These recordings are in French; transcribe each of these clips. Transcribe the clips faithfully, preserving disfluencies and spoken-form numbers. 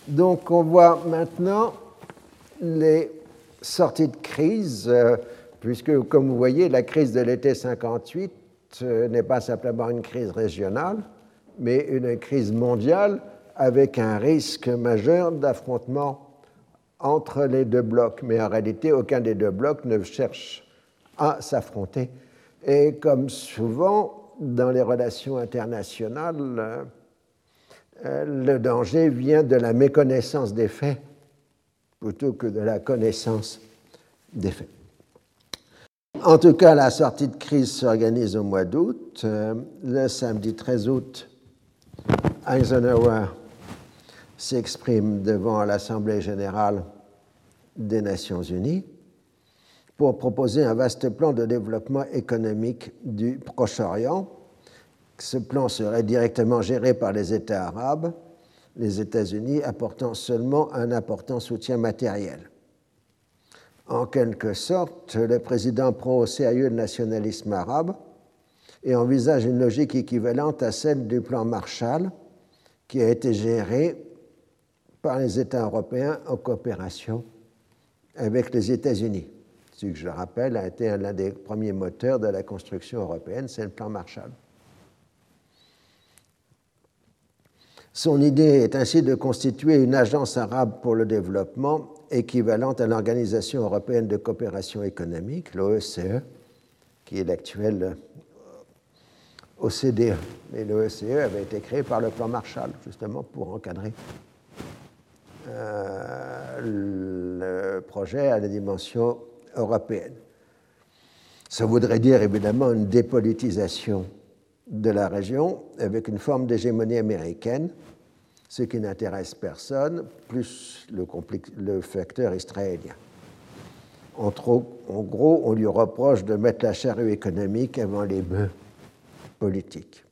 Donc on voit maintenant les sorties de crise, euh, puisque comme vous voyez, la crise de l'été cinquante-huit euh, n'est pas simplement une crise régionale, mais une crise mondiale avec un risque majeur d'affrontement entre les deux blocs. Mais en réalité, aucun des deux blocs ne cherche à s'affronter. Et comme souvent dans les relations internationales, euh, le danger vient de la méconnaissance des faits plutôt que de la connaissance des faits. En tout cas, la sortie de crise s'organise au mois d'août. Euh, le samedi treize août, Eisenhower s'exprime devant l'Assemblée générale des Nations unies pour proposer un vaste plan de développement économique du Proche-Orient. Ce plan serait directement géré par les États arabes, les États-Unis apportant seulement un important soutien matériel. En quelque sorte, le président prend au sérieux le nationalisme arabe et envisage une logique équivalente à celle du plan Marshall, qui a été géré par les États européens en coopération avec les États-Unis. Ce que je rappelle a été l'un des premiers moteurs de la construction européenne, c'est le plan Marshall. Son idée est ainsi de constituer une agence arabe pour le développement équivalente à l'Organisation européenne de coopération économique, l'O E C E, qui est l'actuelle O C D E. Mais l'O E C E avait été créé par le plan Marshall, justement pour encadrer euh, le projet à la dimension européenne. Ça voudrait dire évidemment une dépolitisation de la région avec une forme d'hégémonie américaine, ce qui n'intéresse personne, plus le, le facteur israélien. En, trop, en gros, on lui reproche de mettre la charrue économique avant les bœufs politiques.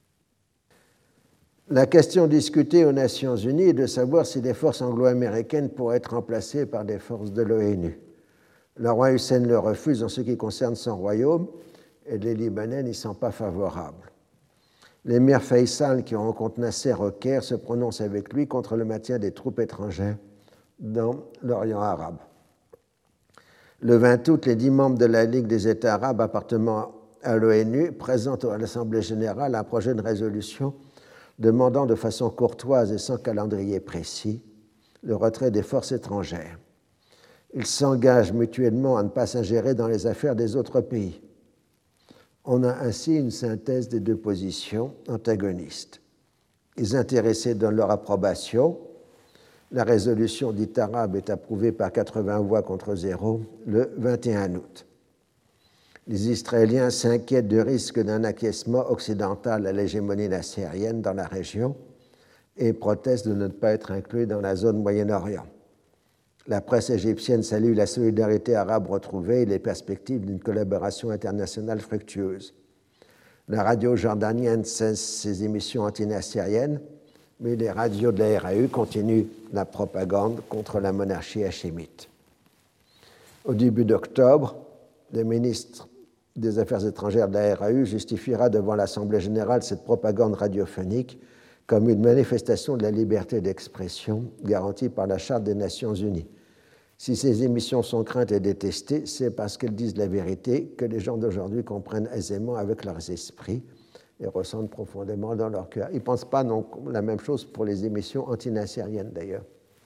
La question discutée aux Nations unies est de savoir si les forces anglo-américaines pourraient être remplacées par des forces de l'ONU. Le roi Hussein le refuse en ce qui concerne son royaume et les Libanais n'y sont pas favorables. L'émir Faisal, qui rencontre Nasser au Caire, se prononce avec lui contre le maintien des troupes étrangères dans l'Orient arabe. Le vingt août, les dix membres de la Ligue des États arabes appartenant à l'ONU présentent à l'Assemblée générale un projet de résolution demandant de façon courtoise et sans calendrier précis le retrait des forces étrangères. Ils s'engagent mutuellement à ne pas s'ingérer dans les affaires des autres pays. On a ainsi une synthèse des deux positions antagonistes. Les intéressés donnent leur approbation. La résolution dite arabe est approuvée par quatre-vingts voix contre zéro le vingt et un août. Les Israéliens s'inquiètent du risque d'un acquiescement occidental à l'hégémonie nassérienne dans la région et protestent de ne pas être inclus dans la zone Moyen-Orient. La presse égyptienne salue la solidarité arabe retrouvée et les perspectives d'une collaboration internationale fructueuse. La radio jordanienne cesse ses émissions anti-nassériennes, mais les radios de la R A U continuent la propagande contre la monarchie hachémite. Au début d'octobre, le ministre des Affaires étrangères de la R A U justifiera devant l'Assemblée générale cette propagande radiophonique comme une manifestation de la liberté d'expression garantie par la Charte des Nations unies. Si ces émissions sont craintes et détestées, c'est parce qu'elles disent la vérité que les gens d'aujourd'hui comprennent aisément avec leurs esprits et ressentent profondément dans leur cœur. Ils ne pensent pas non, la même chose pour les émissions anti-nassériennes d'ailleurs.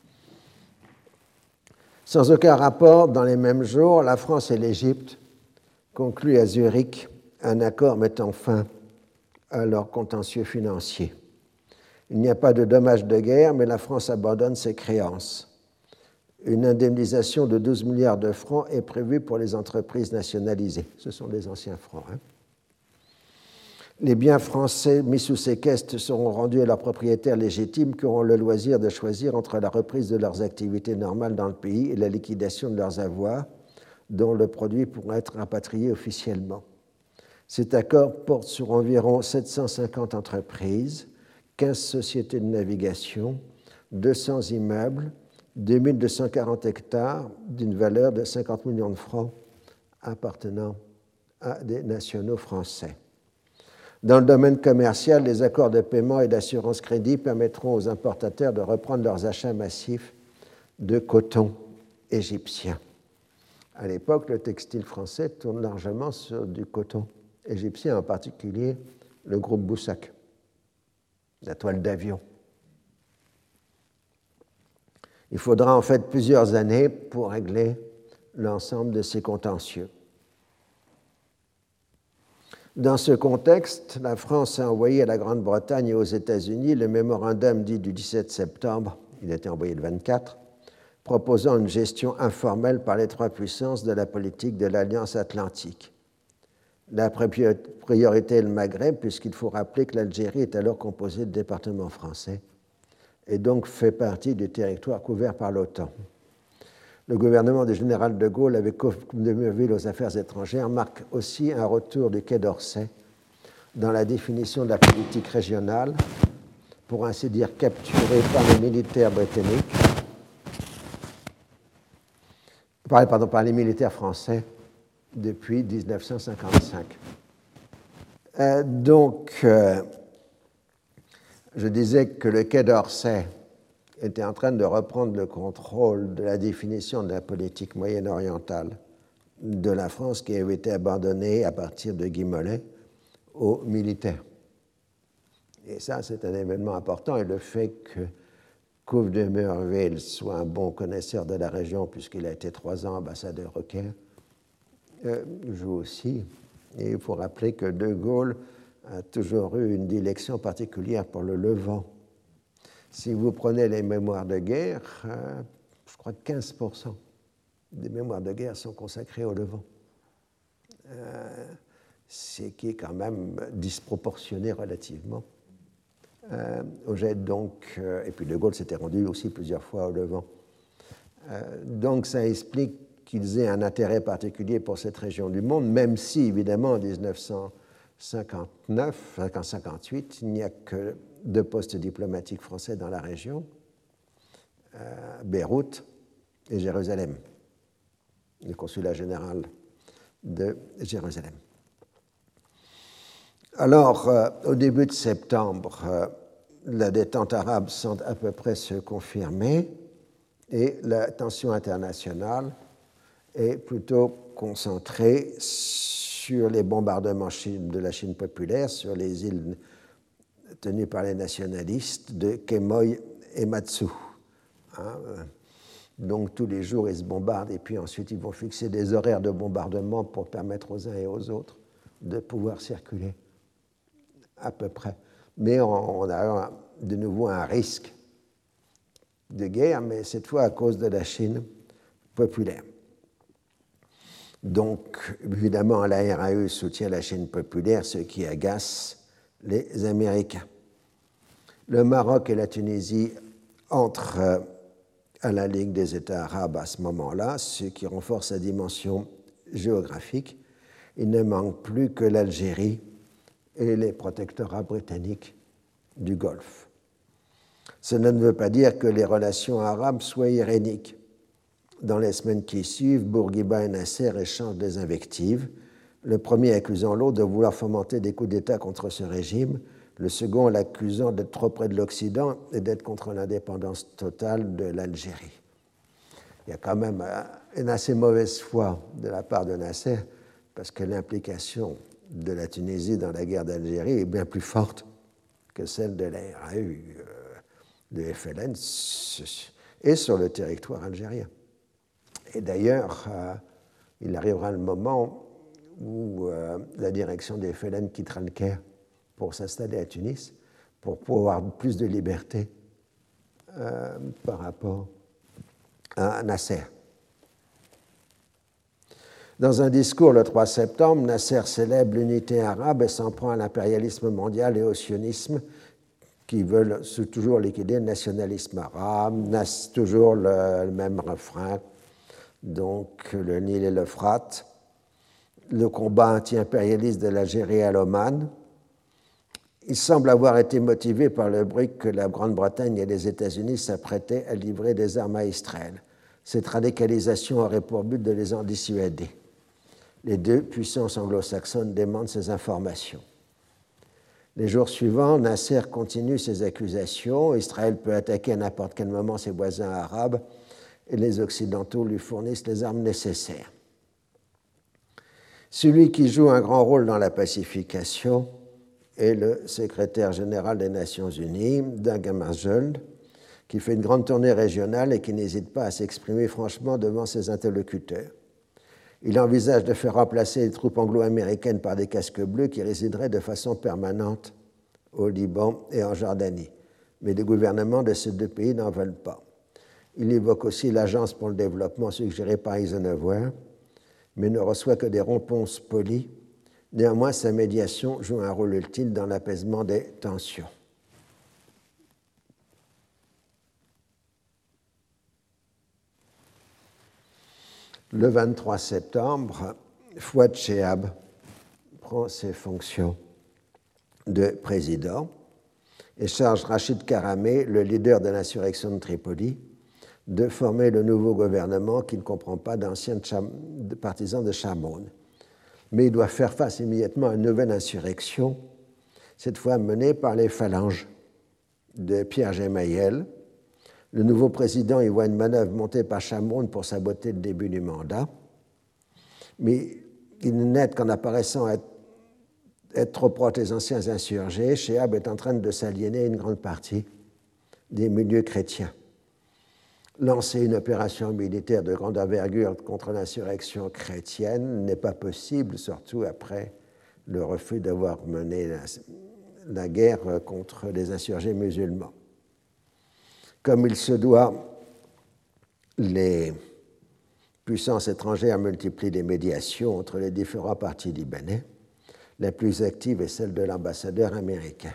Sans aucun rapport, dans les mêmes jours, la France et l'Égypte concluent à Zurich un accord mettant fin à leur contentieux financier. Il n'y a pas de dommages de guerre, mais la France abandonne ses créances. Une indemnisation de douze milliards de francs est prévue pour les entreprises nationalisées. Ce sont des anciens francs. Hein. Les biens français mis sous séquestre seront rendus à leurs propriétaires légitimes qui auront le loisir de choisir entre la reprise de leurs activités normales dans le pays et la liquidation de leurs avoirs, dont le produit pourra être rapatrié officiellement. Cet accord porte sur environ sept cent cinquante entreprises, quinze sociétés de navigation, deux cents immeubles, deux mille deux cent quarante hectares d'une valeur de cinquante millions de francs appartenant à des nationaux français. Dans le domaine commercial, les accords de paiement et d'assurance crédit permettront aux importateurs de reprendre leurs achats massifs de coton égyptien. À l'époque, le textile français tourne largement sur du coton égyptien, en particulier le groupe Boussac, la toile d'avion. Il faudra en fait plusieurs années pour régler l'ensemble de ces contentieux. Dans ce contexte, la France a envoyé à la Grande-Bretagne et aux États-Unis le mémorandum dit du dix-sept septembre, il a été envoyé le vingt-quatre, proposant une gestion informelle par les trois puissances de la politique de l'Alliance atlantique. La priorité est le Maghreb, puisqu'il faut rappeler que l'Algérie est alors composée de départements français et donc fait partie du territoire couvert par l'OTAN. Le gouvernement du général de Gaulle, avec Couve de Murville aux affaires étrangères, marque aussi un retour du Quai d'Orsay dans la définition de la politique régionale, pour ainsi dire capturée par les militaires britanniques, pardon, par les militaires français depuis mille neuf cent cinquante-cinq. Euh, donc, euh, je disais que le Quai d'Orsay était en train de reprendre le contrôle de la définition de la politique moyen-orientale de la France qui avait été abandonnée à partir de Guy Mollet aux militaires. Et ça, c'est un événement important, et le fait que Couve de Murville soit un bon connaisseur de la région, puisqu'il a été trois ans ambassadeur au Caire, euh, joue aussi. Et il faut rappeler que De Gaulle a toujours eu une dilection particulière pour le Levant. Si vous prenez les mémoires de guerre, euh, je crois que quinze pour cent des mémoires de guerre sont consacrées au Levant. Euh, ce qui est quand même disproportionné relativement euh, au jet. Donc, euh, et puis De Gaulle s'était rendu aussi plusieurs fois au Levant. Euh, donc ça explique qu'ils aient un intérêt particulier pour cette région du monde, même si, évidemment, en mille neuf cent cinquante-neuf, mille neuf cent cinquante-huit, il n'y a que deux postes diplomatiques français dans la région, euh, Beyrouth et Jérusalem, le consulat général de Jérusalem. Alors, euh, au début de septembre, euh, la détente arabe semble à peu près se confirmer et la tension internationale est plutôt concentrée sur les bombardements de la Chine populaire, sur les îles tenues par les nationalistes de Quemoy et Matsu. Hein, euh, donc tous les jours, ils se bombardent et puis ensuite, ils vont fixer des horaires de bombardement pour permettre aux uns et aux autres de pouvoir circuler à peu près. Mais on, on a de nouveau un risque de guerre, mais cette fois à cause de la Chine populaire. Donc, évidemment, la R A E soutient la Chine populaire, ce qui agace les Américains. Le Maroc et la Tunisie entrent à la Ligue des États arabes à ce moment-là, ce qui renforce sa dimension géographique. Il ne manque plus que l'Algérie et les protectorats britanniques du Golfe. Cela ne veut pas dire que les relations arabes soient iréniques. Dans les semaines qui suivent, Bourguiba et Nasser échangent des invectives, le premier accusant l'autre de vouloir fomenter des coups d'État contre ce régime, le second l'accusant d'être trop près de l'Occident et d'être contre l'indépendance totale de l'Algérie. Il y a quand même une assez mauvaise foi de la part de Nasser, parce que l'implication de la Tunisie dans la guerre d'Algérie est bien plus forte que celle de la R A U, de F L N, et sur le territoire algérien. Et d'ailleurs, euh, il arrivera le moment où euh, la direction des F L N quittera le Caire pour s'installer à Tunis, pour pouvoir avoir plus de liberté euh, par rapport à Nasser. Dans un discours le trois septembre, Nasser célèbre l'unité arabe et s'en prend à l'impérialisme mondial et au sionisme qui veulent toujours liquider le nationalisme arabe, nas, toujours le, le même refrain, donc le Nil et l'Euphrate, le combat anti-impérialiste de l'Algérie à l'Oman. Il semble avoir été motivé par le bruit que la Grande-Bretagne et les États-Unis s'apprêtaient à livrer des armes à Israël. Cette radicalisation aurait pour but de les en dissuader. Les deux puissances anglo-saxonnes demandent ces informations. Les jours suivants, Nasser continue ses accusations. Israël peut attaquer à n'importe quel moment ses voisins arabes et les Occidentaux lui fournissent les armes nécessaires. Celui qui joue un grand rôle dans la pacification est le secrétaire général des Nations Unies, Dag Hammarskjöld, qui fait une grande tournée régionale et qui n'hésite pas à s'exprimer franchement devant ses interlocuteurs. Il envisage de faire remplacer les troupes anglo-américaines par des casques bleus qui résideraient de façon permanente au Liban et en Jordanie. Mais les gouvernements de ces deux pays n'en veulent pas. Il évoque aussi l'Agence pour le développement suggérée par Eisenhower, mais ne reçoit que des réponses polies. Néanmoins, sa médiation joue un rôle utile dans l'apaisement des tensions. Le vingt-trois septembre, Fouad Chehab prend ses fonctions de président et charge Rachid Karameh, le leader de l'insurrection de Tripoli, de former le nouveau gouvernement qui ne comprend pas d'anciens partisans de Chamoun. Mais il doit faire face immédiatement à une nouvelle insurrection, cette fois menée par les phalanges de Pierre Gemayel. Le nouveau président y voit une manœuvre montée par Chamoun pour saboter le début du mandat, mais il n'est net qu'en apparaissant être, être trop proche des anciens insurgés, Chehab est en train de s'aliéner une grande partie des milieux chrétiens. Lancer une opération militaire de grande envergure contre l'insurrection chrétienne n'est pas possible, surtout après le refus d'avoir mené la, la guerre contre les insurgés musulmans. Comme il se doit, les puissances étrangères multiplient les médiations entre les différents partis libanais. La plus active est celle de l'ambassadeur américain.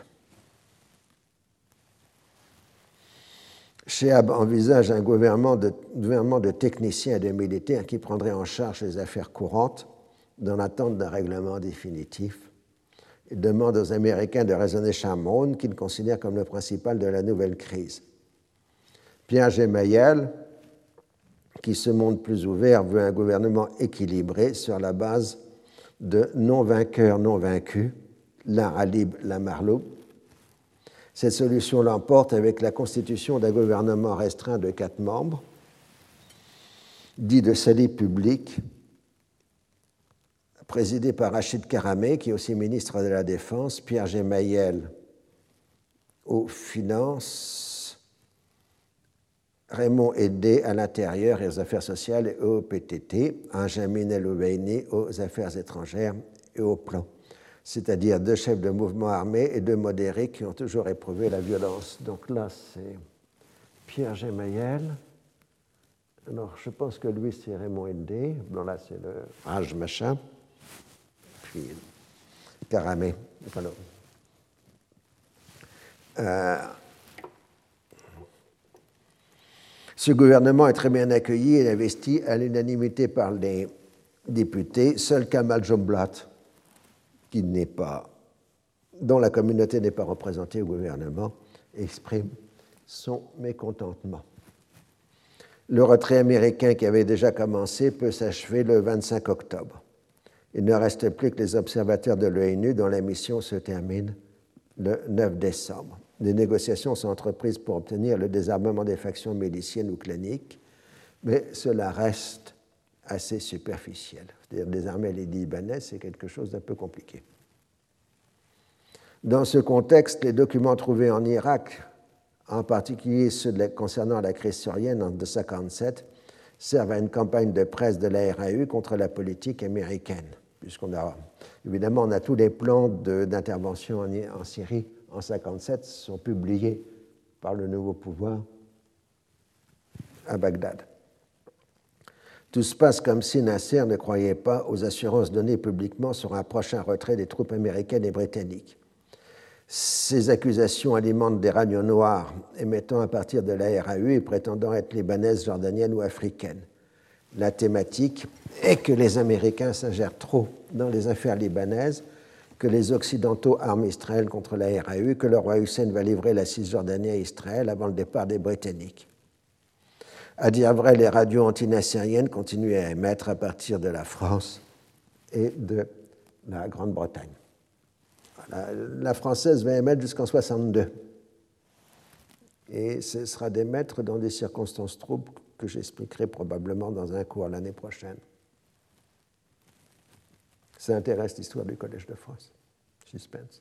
Chehab envisage un gouvernement de, gouvernement de techniciens et de militaires qui prendrait en charge les affaires courantes dans l'attente d'un règlement définitif. Il demande aux Américains de raisonner Chamoun, qu'il considère comme le principal de la nouvelle crise. Pierre Gemayel, qui se montre plus ouvert, veut un gouvernement équilibré sur la base de non-vainqueurs, non-vaincus, l'un Alib, l'un Marloub. Cette solution l'emporte avec la constitution d'un gouvernement restreint de quatre membres, dit de salut public, présidé par Rachid Karameh, qui est aussi ministre de la Défense, Pierre Gemayel aux Finances, Raymond Edé à l'intérieur et aux affaires sociales et au P T T, Benjamin El-Obeini aux affaires étrangères et au plan, c'est-à-dire deux chefs de mouvement armé et deux modérés qui ont toujours éprouvé la violence. Donc là, c'est Pierre Gemayel. Alors, je pense que lui, c'est Raymond Edé. Bon, là, c'est le Haj machin. Puis Karameh. Voilà. Euh, Ce gouvernement est très bien accueilli et investi à l'unanimité par les députés. Seul Kamal Jumblat, qui n'est pas, dont la communauté n'est pas représentée au gouvernement, exprime son mécontentement. Le retrait américain qui avait déjà commencé peut s'achever le vingt-cinq octobre. Il ne reste plus que les observateurs de l'ONU dont la mission se termine le neuf décembre. Des négociations sont entreprises pour obtenir le désarmement des factions miliciennes ou claniques, mais cela reste assez superficiel. C'est-à-dire désarmer les Libanais, c'est quelque chose d'un peu compliqué. Dans ce contexte, les documents trouvés en Irak, en particulier ceux de la, concernant la crise syrienne en mille neuf cent cinquante-sept, servent à une campagne de presse de la R A U contre la politique américaine, puisqu'on a, évidemment, on a tous les plans de, d'intervention en, en Syrie en mille neuf cent cinquante-sept sont publiés par le nouveau pouvoir à Bagdad. Tout se passe comme si Nasser ne croyait pas aux assurances données publiquement sur un prochain retrait des troupes américaines et britanniques. Ces accusations alimentent des radios noires émettant à partir de la R A U et prétendant être libanaises, jordaniennes ou africaines. La thématique est que les Américains s'ingèrent trop dans les affaires libanaises, que les Occidentaux arment Israël contre la R A U, que le roi Hussein va livrer la Cisjordanie à Israël avant le départ des Britanniques. À dire vrai, les radios anti-nassériennes continuent à émettre à partir de la France et de la Grande-Bretagne. La, la française va émettre jusqu'en soixante-deux. Et ce sera d'émettre dans des circonstances troubles que j'expliquerai probablement dans un cours l'année prochaine. Ça intéresse l'histoire du Collège de France. Suspense.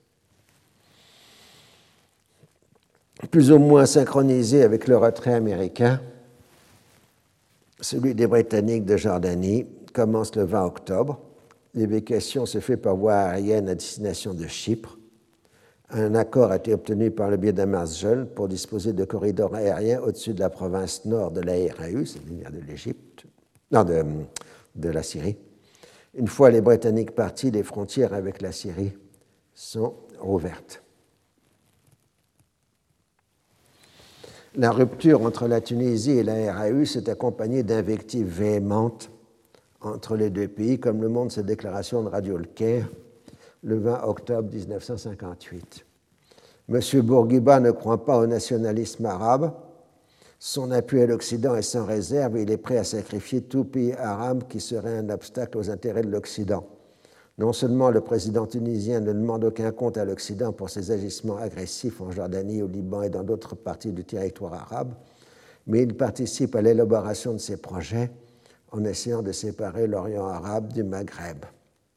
Plus ou moins synchronisé avec le retrait américain, celui des Britanniques de Jordanie commence le vingt octobre. L'évacuation se fait par voie aérienne à destination de Chypre. Un accord a été obtenu par le biais d'un Marshall pour disposer de corridors aériens au-dessus de la province nord de la R A U, c'est-à-dire de l'Égypte, non, de, de la Syrie. Une fois les Britanniques partis, les frontières avec la Syrie sont rouvertes. La rupture entre la Tunisie et la R A U s'est accompagnée d'invectives véhémentes entre les deux pays, comme le montre cette déclaration de Radio Le Caire le vingt octobre mille neuf cent cinquante-huit. M. Bourguiba ne croit pas au nationalisme arabe. Son appui à l'Occident est sans réserve et il est prêt à sacrifier tout pays arabe qui serait un obstacle aux intérêts de l'Occident. Non seulement le président tunisien ne demande aucun compte à l'Occident pour ses agissements agressifs en Jordanie, au Liban et dans d'autres parties du territoire arabe, mais il participe à l'élaboration de ses projets en essayant de séparer l'Orient arabe du Maghreb.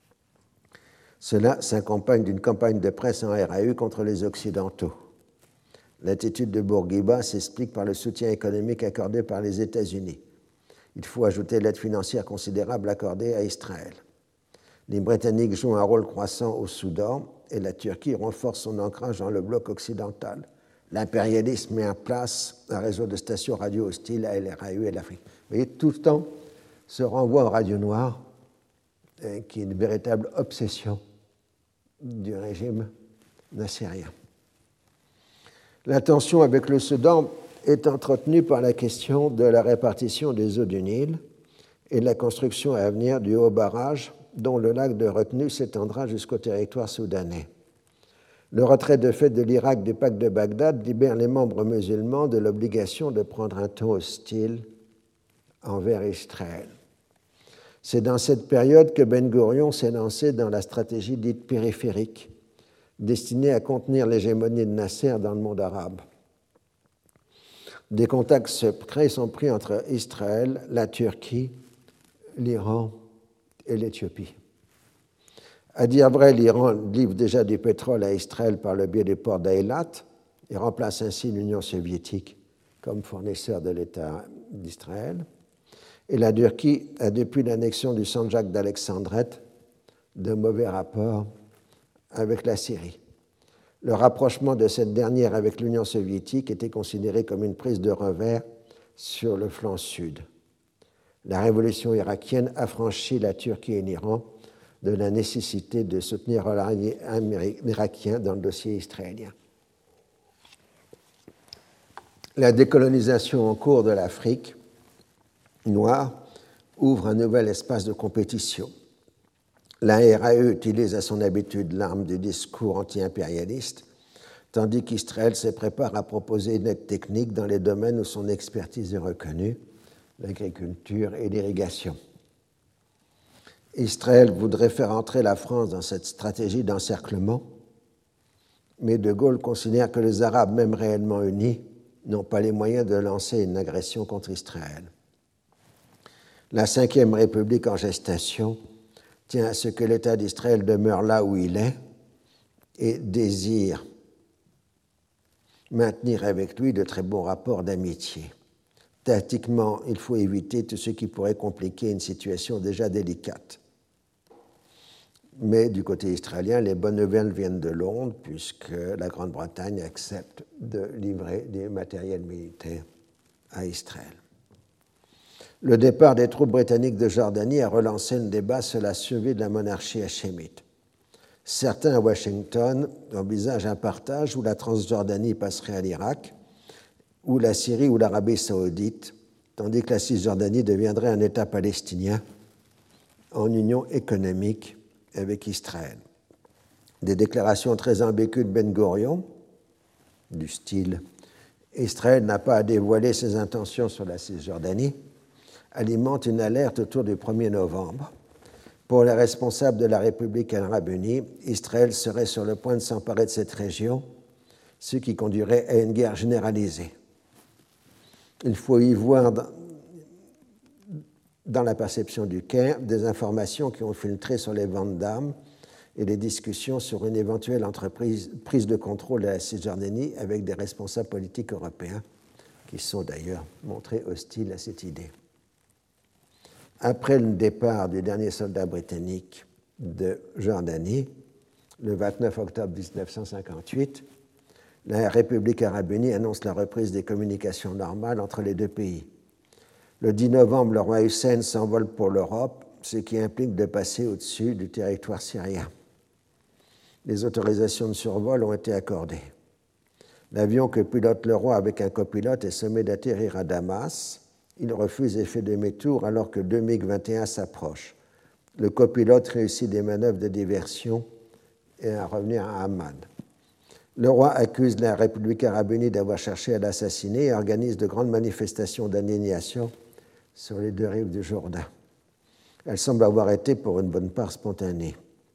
Cela s'accompagne d'une campagne de presse en R A U contre les Occidentaux. L'attitude de Bourguiba s'explique par le soutien économique accordé par les États-Unis. Il faut ajouter l'aide financière considérable accordée à Israël. Les Britanniques jouent un rôle croissant au Soudan et la Turquie renforce son ancrage dans le bloc occidental. L'impérialisme met en place un réseau de stations radio hostiles à L R A U et l'Afrique. Vous voyez, tout le temps se renvoie aux radios noires, hein, qui est une véritable obsession du régime nassérien. La tension avec le Soudan est entretenue par la question de la répartition des eaux du Nil et de la construction à venir du haut barrage dont le lac de retenue s'étendra jusqu'au territoire soudanais. Le retrait de fait de l'Irak du pacte de Bagdad libère les membres musulmans de l'obligation de prendre un ton hostile envers Israël. C'est dans cette période que Ben Gourion s'est lancé dans la stratégie dite périphérique, destinée à contenir l'hégémonie de Nasser dans le monde arabe. Des contacts secrets sont pris entre Israël, la Turquie, l'Iran et l'Éthiopie. À dire vrai, l'Iran livre déjà du pétrole à Israël par le biais du port d'Eilat et remplace ainsi l'Union soviétique comme fournisseur de l'État d'Israël. Et la Turquie a, depuis l'annexion du Sandjak d'Alexandrette, de mauvais rapports avec la Syrie. Le rapprochement de cette dernière avec l'Union soviétique était considéré comme une prise de revers sur le flanc sud. La révolution irakienne affranchit la Turquie et l'Iran de la nécessité de soutenir l'allié irakien dans le dossier israélien. La décolonisation en cours de l'Afrique noire ouvre un nouvel espace de compétition. La R A U utilise à son habitude l'arme du discours anti-impérialiste, tandis qu'Israël se prépare à proposer une aide technique dans les domaines où son expertise est reconnue, l'agriculture et l'irrigation. Israël voudrait faire entrer la France dans cette stratégie d'encerclement, mais De Gaulle considère que les Arabes, même réellement unis, n'ont pas les moyens de lancer une agression contre Israël. La Cinquième République en gestation tient à ce que l'État d'Israël demeure là où il est et désire maintenir avec lui de très bons rapports d'amitié. Tactiquement, il faut éviter tout ce qui pourrait compliquer une situation déjà délicate. Mais du côté israélien, les bonnes nouvelles viennent de Londres, puisque la Grande-Bretagne accepte de livrer du matériel militaire à Israël. Le départ des troupes britanniques de Jordanie a relancé le débat sur la survie de la monarchie hachémite. Certains à Washington envisagent un partage où la Transjordanie passerait à l'Irak, ou la Syrie ou l'Arabie saoudite, tandis que la Cisjordanie deviendrait un État palestinien en union économique avec Israël. Des déclarations très ambiguës de Ben Gourion, du style « Israël n'a pas à dévoiler ses intentions sur la Cisjordanie », alimentent une alerte autour du premier novembre. Pour les responsables de la République arabe unie, Israël serait sur le point de s'emparer de cette région, ce qui conduirait à une guerre généralisée. Il faut y voir dans, dans la perception du Caire des informations qui ont filtré sur les ventes d'armes et les discussions sur une éventuelle entreprise, prise de contrôle de la Cisjordanie avec des responsables politiques européens qui sont d'ailleurs montrés hostiles à cette idée. Après le départ du dernier soldat britannique de Jordanie, le vingt-neuf octobre mille neuf cent cinquante-huit, la République arabe unie annonce la reprise des communications normales entre les deux pays. Le dix novembre, le roi Hussein s'envole pour l'Europe, ce qui implique de passer au-dessus du territoire syrien. Les autorisations de survol ont été accordées. L'avion que pilote le roi avec un copilote est sommé d'atterrir à Damas. Il refuse et fait demi-tour alors que deux MiG vingt et un s'approchent. Le copilote réussit des manœuvres de diversion et à revenir à Amman. Le roi accuse la République arabe unie d'avoir cherché à l'assassiner et organise de grandes manifestations d'indignation sur les deux rives du Jourdain. Elles semblent avoir été pour une bonne part spontanées.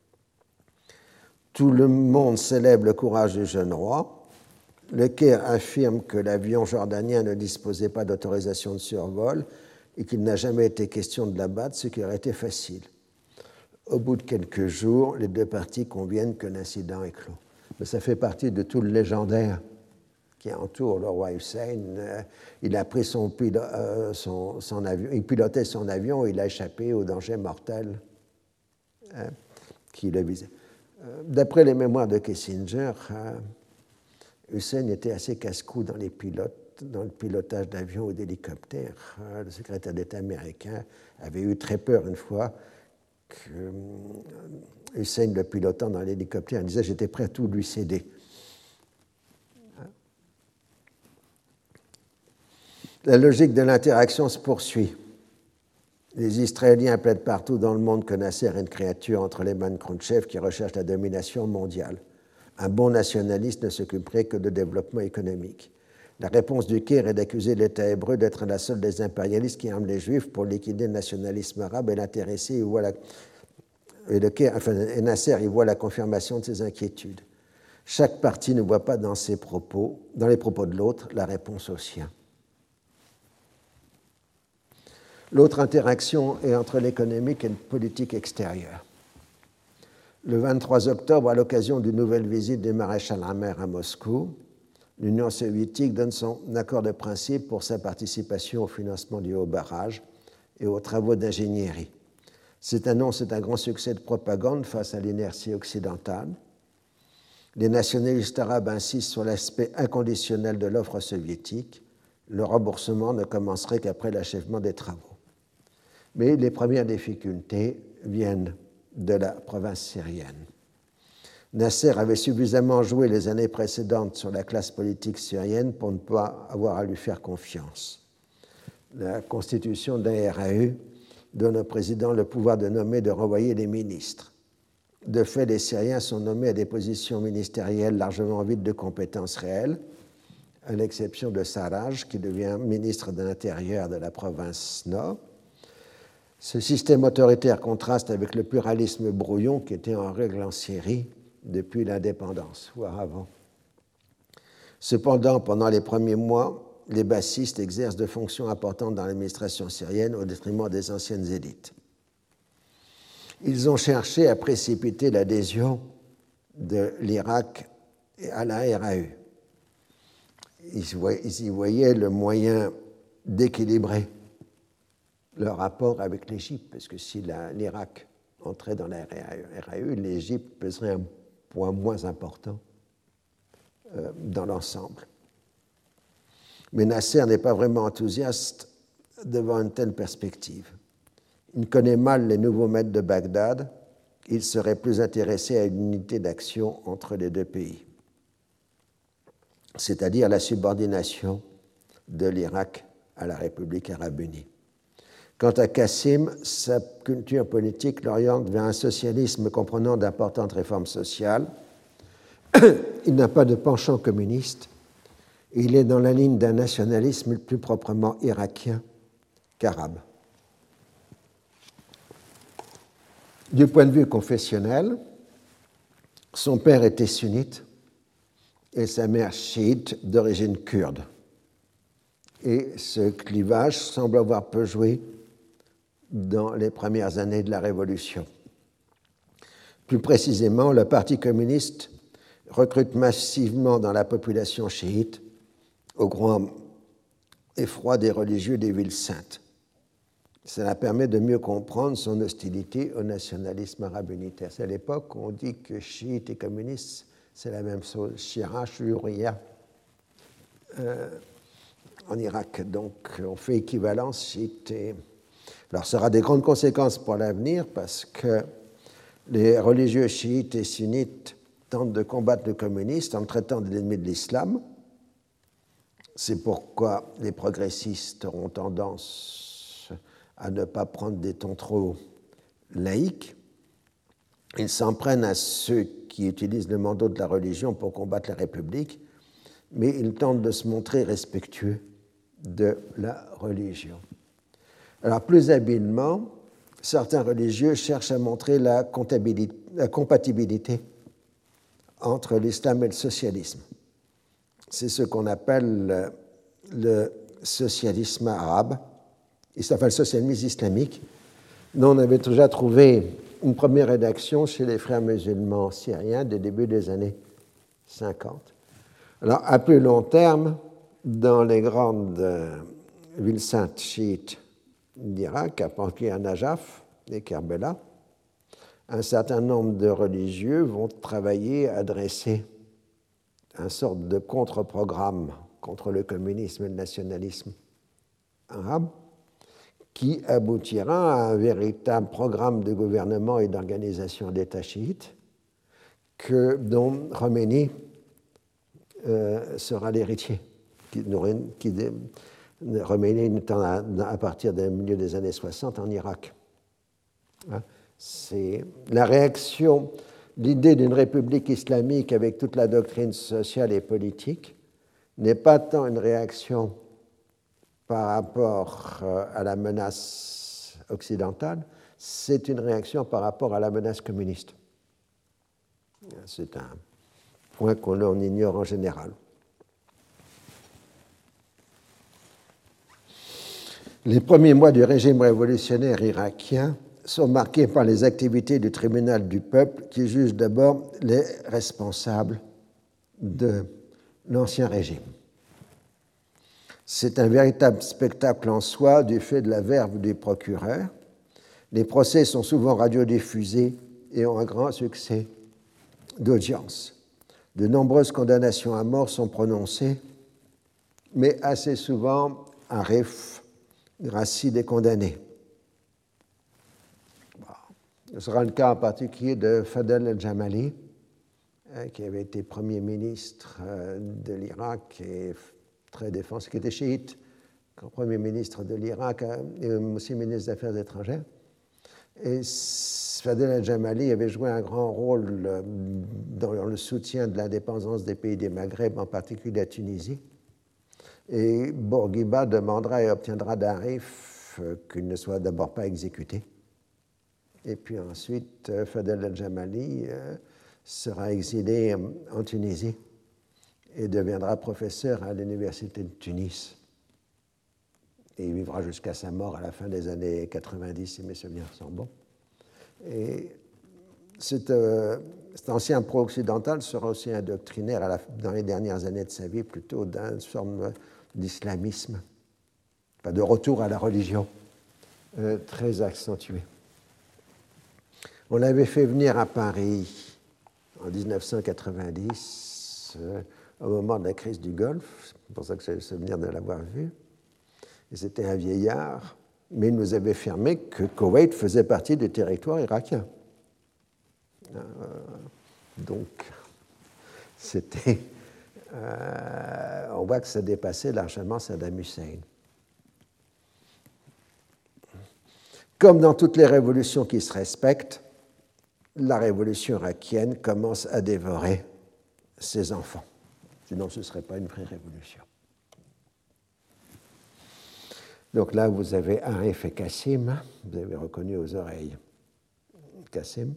Tout le monde célèbre le courage du jeune roi. Le Caire affirme que l'avion jordanien ne disposait pas d'autorisation de survol et qu'il n'a jamais été question de l'abattre, ce qui aurait été facile. Au bout de quelques jours, les deux parties conviennent que l'incident est clos. Mais ça fait partie de tout le légendaire qui entoure le roi Hussein. Il a pris son, pilo- euh, son, son avion, il pilotait son avion, il a échappé au danger mortel hein, qui le visait. Euh, d'après les mémoires de Kissinger, euh, Hussein était assez casse-cou dans les pilotes, dans le pilotage d'avions ou d'hélicoptères. Le secrétaire d'État américain avait eu très peur une fois que Hussein, le pilotant dans l'hélicoptère, il disait « j'étais prêt à tout lui céder ». La logique de l'interaction se poursuit. Les Israéliens plaident partout dans le monde que Nasser est une créature entre les mains de Khrouchtchev qui recherche la domination mondiale. Un bon nationaliste ne s'occuperait que de développement économique. La réponse du Caire est d'accuser l'État hébreu d'être la seule des impérialistes qui arment les Juifs pour liquider le nationalisme arabe et l'intéressé y voit la... et le Caire, enfin, et Nasser y voit la confirmation de ses inquiétudes. Chaque parti ne voit pas dans ses propos, dans les propos de l'autre, la réponse au sien. L'autre interaction est entre l'économique et le politique extérieur. Le vingt-trois octobre, à l'occasion d'une nouvelle visite du maréchal Hammer à Moscou, l'Union soviétique donne son accord de principe pour sa participation au financement du haut barrage et aux travaux d'ingénierie. Cette annonce est un grand succès de propagande face à l'inertie occidentale. Les nationalistes arabes insistent sur l'aspect inconditionnel de l'offre soviétique. Le remboursement ne commencerait qu'après l'achèvement des travaux. Mais les premières difficultés viennent de la province syrienne. Nasser avait suffisamment joué les années précédentes sur la classe politique syrienne pour ne pas avoir à lui faire confiance. La constitution d'un R A U donne au président le pouvoir de nommer et de renvoyer les ministres. De fait, les Syriens sont nommés à des positions ministérielles largement vides de compétences réelles, à l'exception de Sarraj, qui devient ministre de l'Intérieur de la province Nord. Ce système autoritaire contraste avec le pluralisme brouillon qui était en règle en Syrie depuis l'indépendance, voire avant. Cependant, pendant les premiers mois, les bassistes exercent de fonctions importantes dans l'administration syrienne au détriment des anciennes élites. Ils ont cherché à précipiter l'adhésion de l'Irak à la R A U. Ils y voyaient le moyen d'équilibrer leur rapport avec l'Égypte, parce que si l'Irak entrait dans la R A U, l'Égypte pèserait un poids moins important euh, dans l'ensemble. Mais Nasser n'est pas vraiment enthousiaste devant une telle perspective. Il connaît mal les nouveaux maîtres de Bagdad. Il serait plus intéressé à une unité d'action entre les deux pays, c'est-à-dire la subordination de l'Irak à la République arabe unie. Quant à Qassim, sa culture politique l'oriente vers un socialisme comprenant d'importantes réformes sociales. Il n'a pas de penchant communiste. Il est dans la ligne d'un nationalisme plus proprement irakien qu'arabe. Du point de vue confessionnel, son père était sunnite et sa mère chiite d'origine kurde. Et ce clivage semble avoir peu joué dans les premières années de la Révolution. Plus précisément, le Parti communiste recrute massivement dans la population chiite, au grand effroi des religieux des villes saintes. Cela permet de mieux comprendre son hostilité au nationalisme arabe unitaire. C'est à l'époque où on dit que chiites et communistes, c'est la même chose. Shia, Shuriya, euh, en Irak. Donc, on fait équivalence chiite et... Alors, ça aura des grandes conséquences pour l'avenir parce que les religieux chiites et sunnites tentent de combattre le communiste en le traitant de l'ennemi de l'islam. C'est pourquoi les progressistes auront tendance à ne pas prendre des tons trop laïques. Ils s'en prennent à ceux qui utilisent le manteau de la religion pour combattre la République, mais ils tentent de se montrer respectueux de la religion. Alors, plus habilement, certains religieux cherchent à montrer la, la compatibilité entre l'islam et le socialisme. C'est ce qu'on appelle le socialisme arabe, enfin le socialisme islamique, dont on avait déjà trouvé une première rédaction chez les frères musulmans syriens des débuts des années cinquante. Alors, à plus long terme, dans les grandes villes saintes chiites d'Irak, à particulier à Najaf et Kerbela, un certain nombre de religieux vont travailler à dresser une sorte de contre-programme contre le communisme et le nationalisme arabe qui aboutira à un véritable programme de gouvernement et d'organisation d'État chiite que, dont Khomeini euh, sera l'héritier. Qui, qui, Khomeini étant à, à partir du milieu des années soixante en Irak. Hein, c'est la réaction, l'idée d'une république islamique avec toute la doctrine sociale et politique n'est pas tant une réaction par rapport à la menace occidentale, c'est une réaction par rapport à la menace communiste. C'est un point qu'on ignore en général. Les premiers mois du régime révolutionnaire irakien sont marqués par les activités du tribunal du peuple qui juge d'abord les responsables de l'ancien régime. C'est un véritable spectacle en soi du fait de la verve du procureur. Les procès sont souvent radiodiffusés et ont un grand succès d'audience. De nombreuses condamnations à mort sont prononcées, mais assez souvent un rif gracie des condamnés. Ce sera le cas en particulier de Fadel el-Jamali, qui avait été Premier ministre de l'Irak et très défenseur, qui était chiite, Premier ministre de l'Irak et aussi ministre des Affaires étrangères. Et Fadel el-Jamali avait joué un grand rôle dans le soutien de l'indépendance des pays des Maghreb, en particulier la Tunisie. Et Bourguiba demandera et obtiendra d'Arif qu'il ne soit d'abord pas exécuté. Et puis ensuite, Fadel el-Jamali sera exilé en Tunisie et deviendra professeur à l'université de Tunis. Et il vivra jusqu'à sa mort à la fin des années quatre-vingt-dix, si mes souvenirs sont bons. Et cet, euh, cet ancien pro-occidental sera aussi un doctrinaire à la, dans les dernières années de sa vie, plutôt d'une forme d'islamisme, enfin de retour à la religion, euh, très accentué. On l'avait fait venir à Paris en dix-neuf cent quatre-vingt-dix, euh, au moment de la crise du Golfe. C'est pour ça que j'ai le souvenir de l'avoir vu. Et c'était un vieillard, mais il nous avait affirmé que Koweït faisait partie du territoire irakien. Euh, donc, c'était... Euh, on voit que ça dépassait largement Saddam Hussein. Comme dans toutes les révolutions qui se respectent, la révolution irakienne commence à dévorer ses enfants. Sinon, ce ne serait pas une vraie révolution. Donc là, vous avez Arif et Kassim, vous avez reconnu aux oreilles Kassim.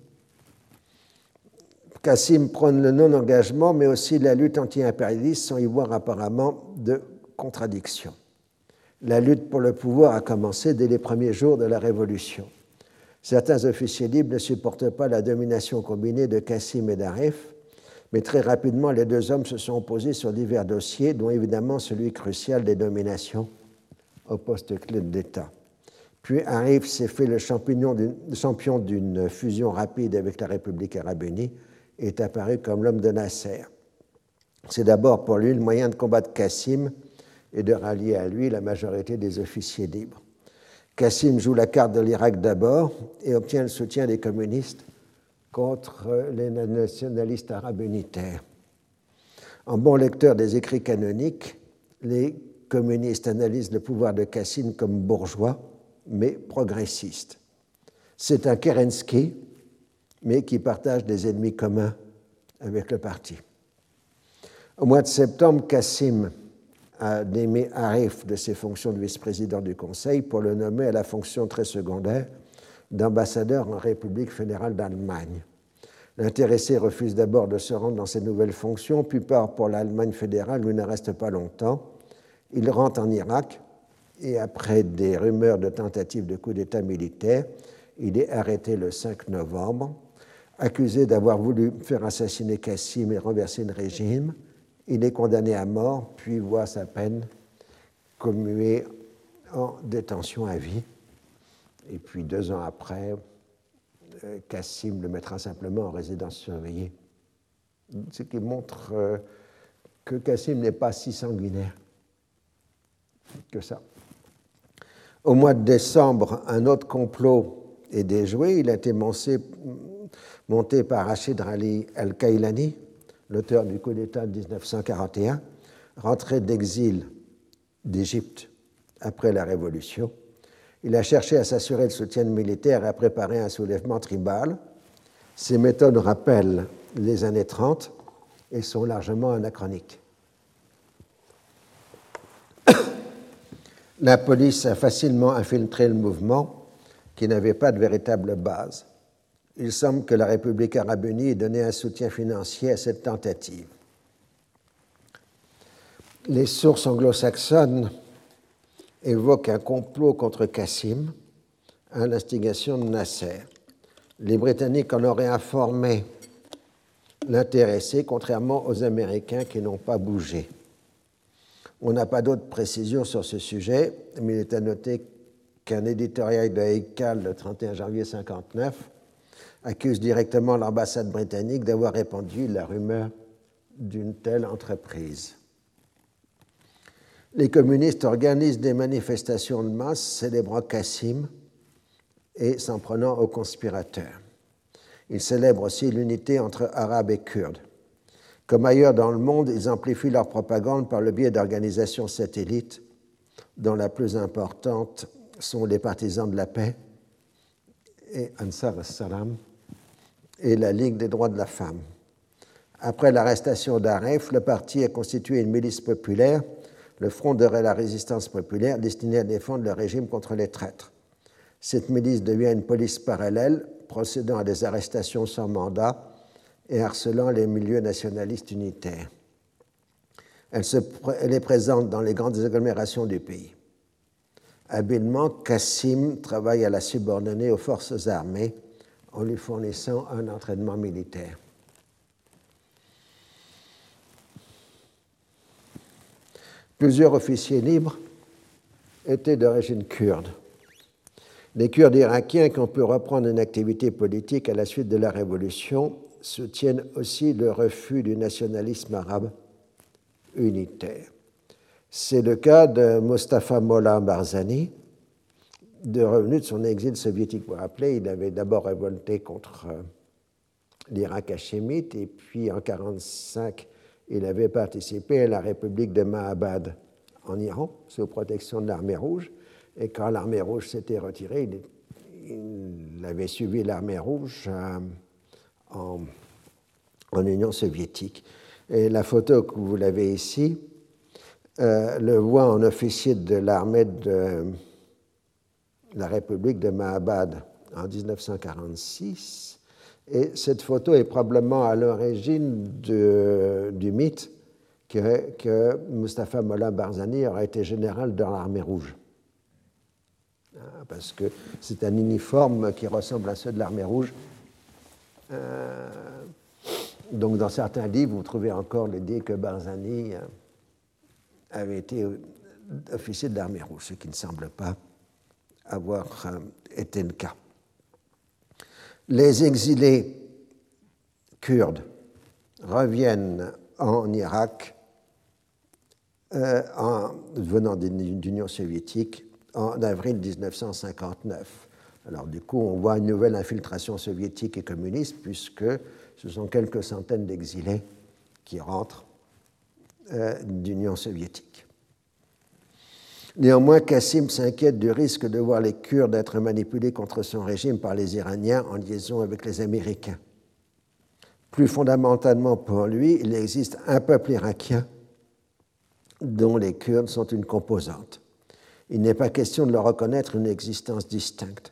Kassim prône le non-engagement, mais aussi la lutte anti-impérialiste sans y voir apparemment de contradiction. La lutte pour le pouvoir a commencé dès les premiers jours de la Révolution. Certains officiers libres ne supportent pas la domination combinée de Kassim et d'Arif, mais très rapidement, les deux hommes se sont opposés sur divers dossiers, dont évidemment celui crucial des nominations au poste clé de l'État. Puis Arif s'est fait le champion d'une fusion rapide avec la République arabe unie et est apparu comme l'homme de Nasser. C'est d'abord pour lui le moyen de combattre Kassim et de rallier à lui la majorité des officiers libres. Kassim joue la carte de l'Irak d'abord et obtient le soutien des communistes contre les nationalistes arabes unitaires. En bon lecteur des écrits canoniques, les communistes analysent le pouvoir de Kassim comme bourgeois, mais progressiste. C'est un Kerensky, mais qui partage des ennemis communs avec le parti. Au mois de septembre, Kassim a démis Arif de ses fonctions de vice-président du Conseil pour le nommer à la fonction très secondaire d'ambassadeur en République fédérale d'Allemagne. L'intéressé refuse d'abord de se rendre dans ses nouvelles fonctions, puis part pour l'Allemagne fédérale où il ne reste pas longtemps. Il rentre en Irak et après des rumeurs de tentatives de coup d'État militaire, il est arrêté le cinq novembre. Accusé d'avoir voulu faire assassiner Kassim et renverser le régime, il est condamné à mort, puis voit sa peine commuée en détention à vie. Et puis deux ans après, Kassim le mettra simplement en résidence surveillée. Ce qui montre que Kassim n'est pas si sanguinaire que ça. Au mois de décembre, un autre complot est déjoué. Il a été monté, monté par Rachid Ali al-Kailani, l'auteur du coup d'État de dix-neuf cent quarante et un, rentré d'exil d'Égypte après la Révolution. Il a cherché à s'assurer le soutien militaire et à préparer un soulèvement tribal. Ces méthodes rappellent les années trente et sont largement anachroniques. La police a facilement infiltré le mouvement qui n'avait pas de véritable base. Il semble que la République arabe unie ait donné un soutien financier à cette tentative. Les sources anglo-saxonnes évoquent un complot contre Kassim à l'instigation de Nasser. Les Britanniques en auraient informé l'intéressé, contrairement aux Américains qui n'ont pas bougé. On n'a pas d'autres précisions sur ce sujet, mais il est à noter qu'un éditorial de Haikal le trente et un janvier mille neuf cent cinquante-neuf accuse directement l'ambassade britannique d'avoir répandu la rumeur d'une telle entreprise. Les communistes organisent des manifestations de masse célébrant Kassim et s'en prenant aux conspirateurs. Ils célèbrent aussi l'unité entre Arabes et Kurdes. Comme ailleurs dans le monde, ils amplifient leur propagande par le biais d'organisations satellites, dont la plus importante sont les Partisans de la paix et Ansar al-Salam et la Ligue des droits de la femme. Après l'arrestation d'Arif, le parti a constitué une milice populaire, le Front de la résistance populaire, destiné à défendre le régime contre les traîtres. Cette milice devient une police parallèle, procédant à des arrestations sans mandat et harcelant les milieux nationalistes unitaires. Elle, se, elle est présente dans les grandes agglomérations du pays. Habilement, Kassim travaille à la subordonner aux forces armées en lui fournissant un entraînement militaire. Plusieurs officiers libres étaient d'origine kurde. Les Kurdes irakiens qui ont pu reprendre une activité politique à la suite de la Révolution soutiennent aussi le refus du nationalisme arabe unitaire. C'est le cas de Mustafa Mollah Barzani, de revenu de son exil soviétique. Vous vous rappelez, il avait d'abord révolté contre l'Irak hachémite et puis en mille neuf cent quarante-cinq, il avait participé à la République de Mahabad en Iran, sous protection de l'Armée rouge. Et quand l'Armée rouge s'était retirée, il, il avait suivi l'Armée rouge euh, en, en Union soviétique. Et la photo que vous l'avez ici euh, le voit en officier de l'armée de la République de Mahabad en mille neuf cent quarante-six, et cette photo est probablement à l'origine du mythe que, que Mustapha Mollah Barzani aurait été général dans l'armée rouge. Parce que c'est un uniforme qui ressemble à ceux de l'armée rouge. Euh, donc dans certains livres, vous trouvez encore l'idée que Barzani avait été officier de l'armée rouge, ce qui ne semble pas avoir euh, été le cas. Les exilés kurdes reviennent en Irak euh, en venant de l'Union soviétique en avril mille neuf cent cinquante-neuf. Alors du coup, on voit une nouvelle infiltration soviétique et communiste puisque ce sont quelques centaines d'exilés qui rentrent euh, d'Union soviétique. Néanmoins, Kassim s'inquiète du risque de voir les Kurdes être manipulés contre son régime par les Iraniens en liaison avec les Américains. Plus fondamentalement pour lui, il existe un peuple irakien dont les Kurdes sont une composante. Il n'est pas question de leur reconnaître une existence distincte.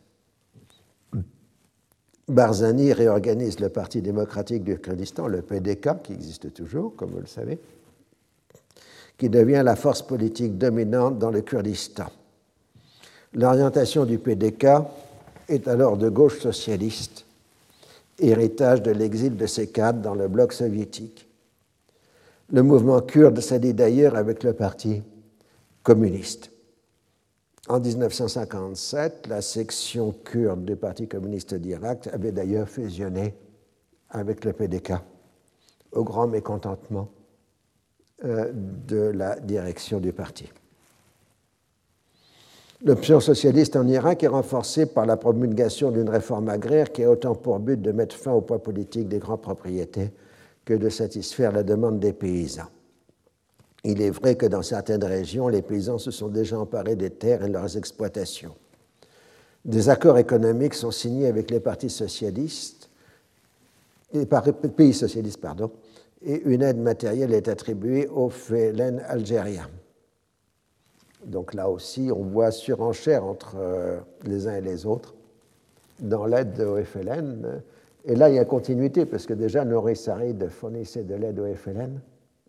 Barzani réorganise le Parti démocratique du Kurdistan, le P D K, qui existe toujours, comme vous le savez, qui devient la force politique dominante dans le Kurdistan. L'orientation du P D K est alors de gauche socialiste, héritage de l'exil de ses cadres dans le bloc soviétique. Le mouvement kurde s'allie d'ailleurs avec le Parti communiste. En mille neuf cent cinquante-sept, la section kurde du Parti communiste d'Irak avait d'ailleurs fusionné avec le P D K, au grand mécontentement de la direction du parti. L'option socialiste en Irak est renforcée par la promulgation d'une réforme agraire qui a autant pour but de mettre fin au poids politique des grands propriétaires que de satisfaire la demande des paysans. Il est vrai que dans certaines régions, les paysans se sont déjà emparés des terres et de leurs exploitations. Des accords économiques sont signés avec les partis socialistes, les pays socialistes, pardon, et une aide matérielle est attribuée au F L N algérien. Donc là aussi, on voit surenchère entre euh, les uns et les autres dans l'aide au F L N. Et là, il y a continuité, parce que déjà, Nouri Sarid fournissait de l'aide au F L N.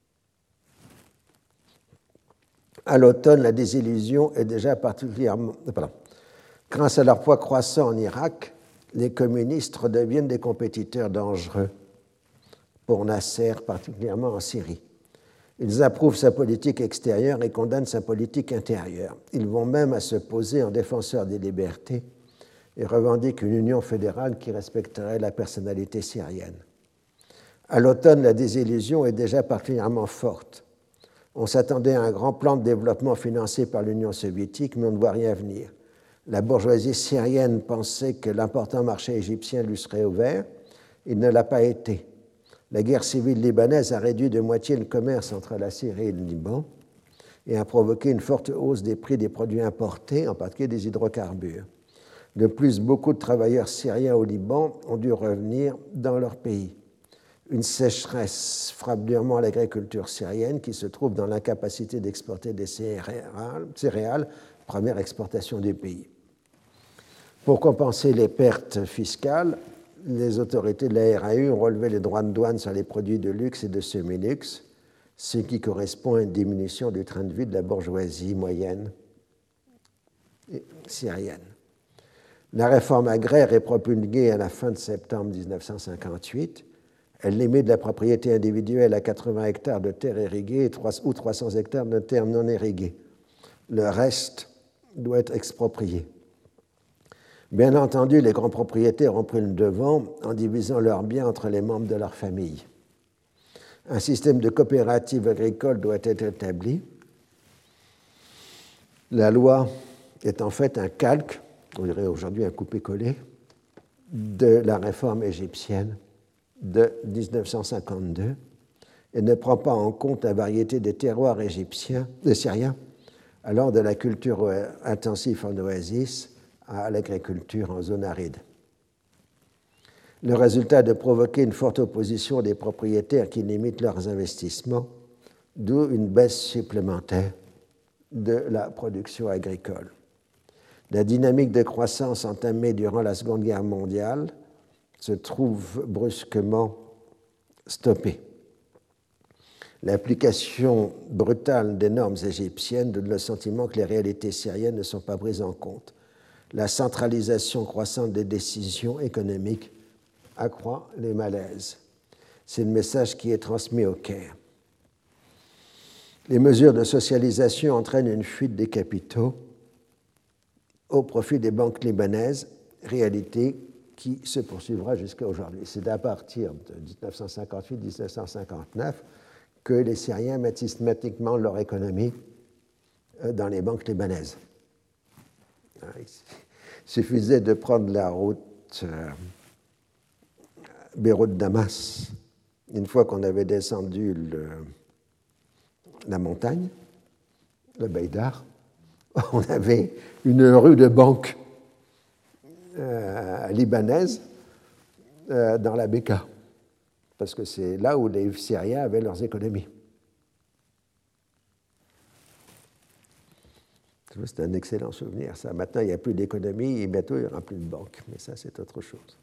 À l'automne, la désillusion est déjà particulièrement... Pardon. Grâce à leur poids croissant en Irak, les communistes redeviennent des compétiteurs dangereux pour Nasser, particulièrement en Syrie. Ils approuvent sa politique extérieure et condamnent sa politique intérieure. Ils vont même à se poser en défenseurs des libertés et revendiquent une union fédérale qui respecterait la personnalité syrienne. À l'automne, la désillusion est déjà particulièrement forte. On s'attendait à un grand plan de développement financé par l'Union soviétique, mais on ne voit rien venir. La bourgeoisie syrienne pensait que l'important marché égyptien lui serait ouvert. Il ne l'a pas été. La guerre civile libanaise a réduit de moitié le commerce entre la Syrie et le Liban et a provoqué une forte hausse des prix des produits importés, en particulier des hydrocarbures. De plus, beaucoup de travailleurs syriens au Liban ont dû revenir dans leur pays. Une sécheresse frappe durement l'agriculture syrienne qui se trouve dans l'incapacité d'exporter des céréales, céréales, première exportation du pays. Pour compenser les pertes fiscales, les autorités de la R A U ont relevé les droits de douane sur les produits de luxe et de semi-luxe, ce qui correspond à une diminution du train de vie de la bourgeoisie moyenne syrienne. La réforme agraire est promulguée à la fin de septembre mille neuf cent cinquante-huit. Elle limite la propriété individuelle à quatre-vingts hectares de terres irriguées ou trois cents hectares de terres non irriguées. Le reste doit être exproprié. Bien entendu, les grands propriétaires ont pris le devant en divisant leurs biens entre les membres de leur famille. Un système de coopérative agricole doit être établi. La loi est en fait un calque, on dirait aujourd'hui un coupé-collé, de la réforme égyptienne de mille neuf cent cinquante-deux et ne prend pas en compte la variété des terroirs égyptiens, des Syriens, allant de la culture intensive en oasis à l'agriculture en zone aride. Le résultat est de provoquer une forte opposition des propriétaires qui limitent leurs investissements, d'où une baisse supplémentaire de la production agricole. La dynamique de croissance entamée durant la Seconde Guerre mondiale se trouve brusquement stoppée. L'application brutale des normes égyptiennes donne le sentiment que les réalités syriennes ne sont pas prises en compte. La centralisation croissante des décisions économiques accroît les malaises. C'est le message qui est transmis au Caire. Les mesures de socialisation entraînent une fuite des capitaux au profit des banques libanaises, réalité qui se poursuivra jusqu'à aujourd'hui. C'est à partir de dix-neuf cent cinquante-huit à dix-neuf cent cinquante-neuf que les Syriens mettent systématiquement leur économie dans les banques libanaises. Il suffisait de prendre la route Beyrouth-Damas une fois qu'on avait descendu le, la montagne, le Beïdar. On avait une rue de banque euh, libanaise euh, dans la Beka, parce que c'est là où les Syriens avaient leurs économies. C'est un excellent souvenir, ça. Maintenant, il n'y a plus d'économie et bientôt, il n'y aura plus de banque. Mais ça, c'est autre chose.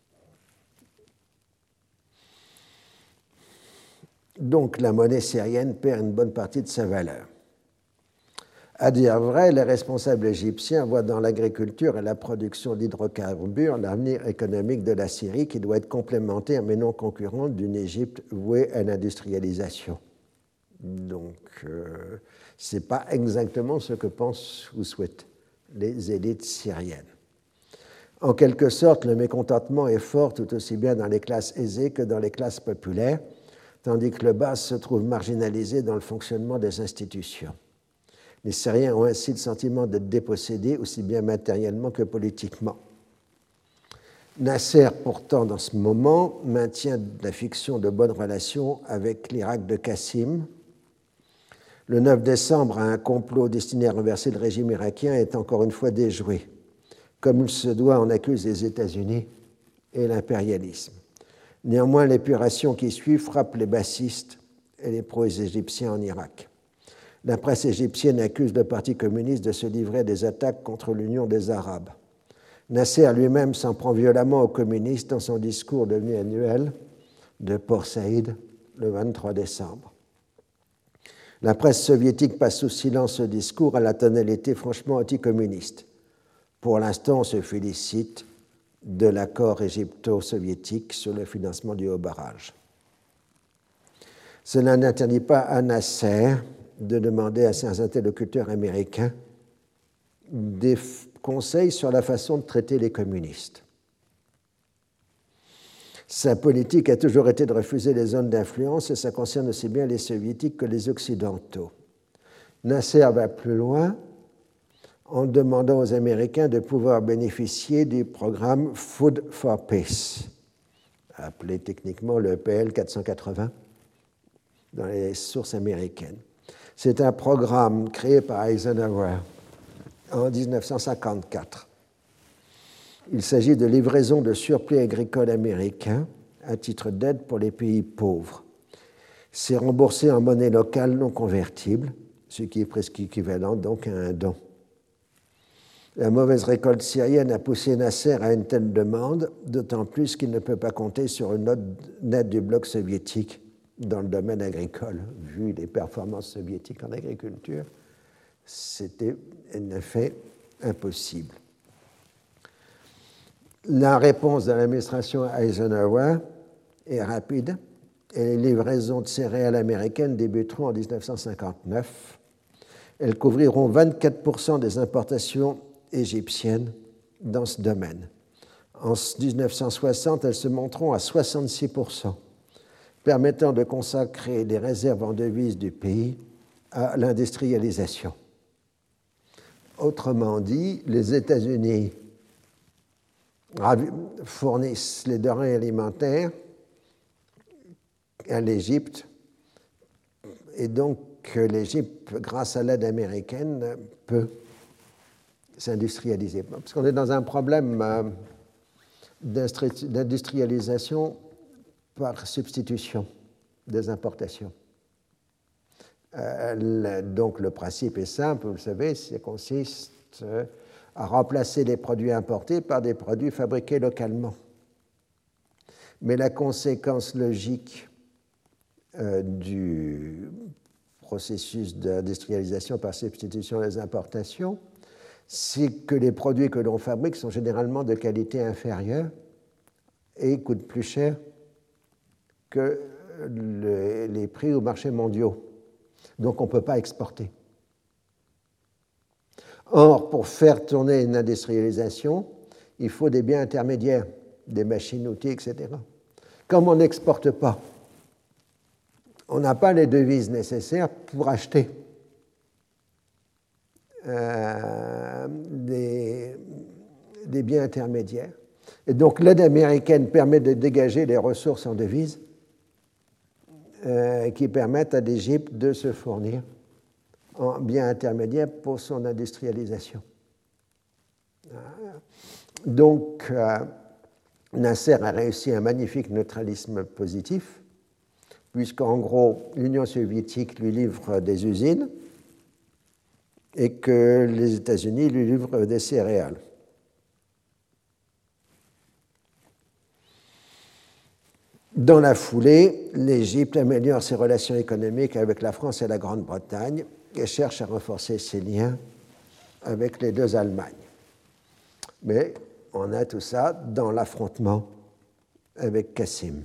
Donc, la monnaie syrienne perd une bonne partie de sa valeur. À dire vrai, les responsables égyptiens voient dans l'agriculture et la production d'hydrocarbures l'avenir économique de la Syrie qui doit être complémentaire mais non concurrente d'une Égypte vouée à l'industrialisation. Donc, euh, ce n'est pas exactement ce que pensent ou souhaitent les élites syriennes. En quelque sorte, le mécontentement est fort tout aussi bien dans les classes aisées que dans les classes populaires, tandis que le bas se trouve marginalisé dans le fonctionnement des institutions. Les Syriens ont ainsi le sentiment d'être dépossédés aussi bien matériellement que politiquement. Nasser, pourtant, dans ce moment, maintient la fiction de bonnes relations avec l'Irak de Qassim. Le neuf décembre, un complot destiné à renverser le régime irakien est encore une fois déjoué. Comme il se doit, on accuse les États-Unis et l'impérialisme. Néanmoins, l'épuration qui suit frappe les bassistes et les pro-égyptiens en Irak. La presse égyptienne accuse le Parti communiste de se livrer à des attaques contre l'Union des Arabes. Nasser lui-même s'en prend violemment aux communistes dans son discours devenu annuel de Port Saïd le vingt-trois décembre. La presse soviétique passe sous silence ce discours à la tonalité franchement anticommuniste. Pour l'instant, on se félicite de l'accord égypto-soviétique sur le financement du haut barrage. Cela n'interdit pas à Nasser de demander à ses interlocuteurs américains des conseils sur la façon de traiter les communistes. Sa politique a toujours été de refuser les zones d'influence et ça concerne aussi bien les soviétiques que les occidentaux. Nasser va plus loin en demandant aux Américains de pouvoir bénéficier du programme Food for Peace, appelé techniquement le P L quatre cent quatre-vingts dans les sources américaines. C'est un programme créé par Eisenhower en dix-neuf cent cinquante-quatre. Il s'agit de livraison de surplus agricoles américains à titre d'aide pour les pays pauvres. C'est remboursé en monnaie locale non convertible, ce qui est presque équivalent donc à un don. La mauvaise récolte syrienne a poussé Nasser à une telle demande, d'autant plus qu'il ne peut pas compter sur une aide du bloc soviétique dans le domaine agricole. Vu les performances soviétiques en agriculture, c'était en effet impossible. La réponse de l'administration Eisenhower est rapide et les livraisons de céréales américaines débuteront en dix-neuf cent cinquante-neuf. Elles couvriront vingt-quatre pour cent des importations égyptiennes dans ce domaine. En dix-neuf cent soixante, elles se monteront à soixante-six pour cent, permettant de consacrer les réserves en devises du pays à l'industrialisation. Autrement dit, les États-Unis fournissent les denrées alimentaires à l'Égypte et donc l'Égypte, grâce à l'aide américaine, peut s'industrialiser. Parce qu'on est dans un problème d'industrialisation par substitution des importations. Euh, le, donc le principe est simple, vous le savez, ça consiste à remplacer les produits importés par des produits fabriqués localement. Mais la conséquence logique euh, du processus d'industrialisation par substitution des importations, c'est que les produits que l'on fabrique sont généralement de qualité inférieure et coûtent plus cher que le, les prix au marché mondiaux. Donc on ne peut pas exporter. Or, pour faire tourner une industrialisation, il faut des biens intermédiaires, des machines, outils, et cetera. Comme on n'exporte pas, on n'a pas les devises nécessaires pour acheter euh, des, des biens intermédiaires. Et donc l'aide américaine permet de dégager les ressources en devises euh, qui permettent à l'Égypte de se fournir en biens intermédiaires pour son industrialisation. Donc, euh, Nasser a réussi un magnifique neutralisme positif, puisqu'en gros, l'Union soviétique lui livre des usines et que les États-Unis lui livrent des céréales. Dans la foulée, l'Égypte améliore ses relations économiques avec la France et la Grande-Bretagne et cherche à renforcer ses liens avec les deux Allemagnes. Mais on a tout ça dans l'affrontement avec Kassim.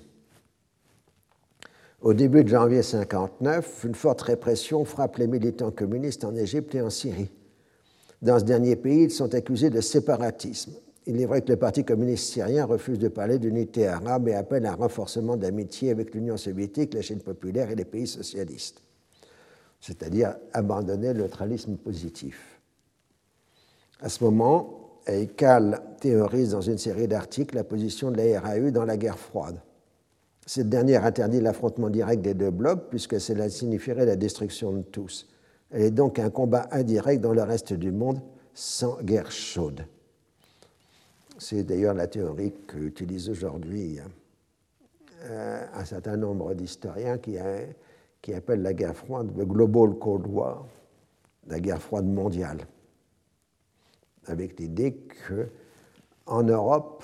Au début de janvier mille neuf cent cinquante-neuf, une forte répression frappe les militants communistes en Égypte et en Syrie. Dans ce dernier pays, ils sont accusés de séparatisme. Il est vrai que le Parti communiste syrien refuse de parler d'unité arabe et appelle à un renforcement d'amitié avec l'Union soviétique, la Chine populaire et les pays socialistes, c'est-à-dire abandonner le neutralisme positif. À ce moment, Eikal théorise dans une série d'articles la position de la R A U dans la guerre froide. Cette dernière interdit l'affrontement direct des deux blocs puisque cela signifierait la destruction de tous. Elle est donc un combat indirect dans le reste du monde sans guerre chaude. C'est d'ailleurs la théorie qu'utilisent aujourd'hui euh, un certain nombre d'historiens qui, a, qui appellent la guerre froide le Global Cold War, la guerre froide mondiale, avec l'idée qu'en Europe,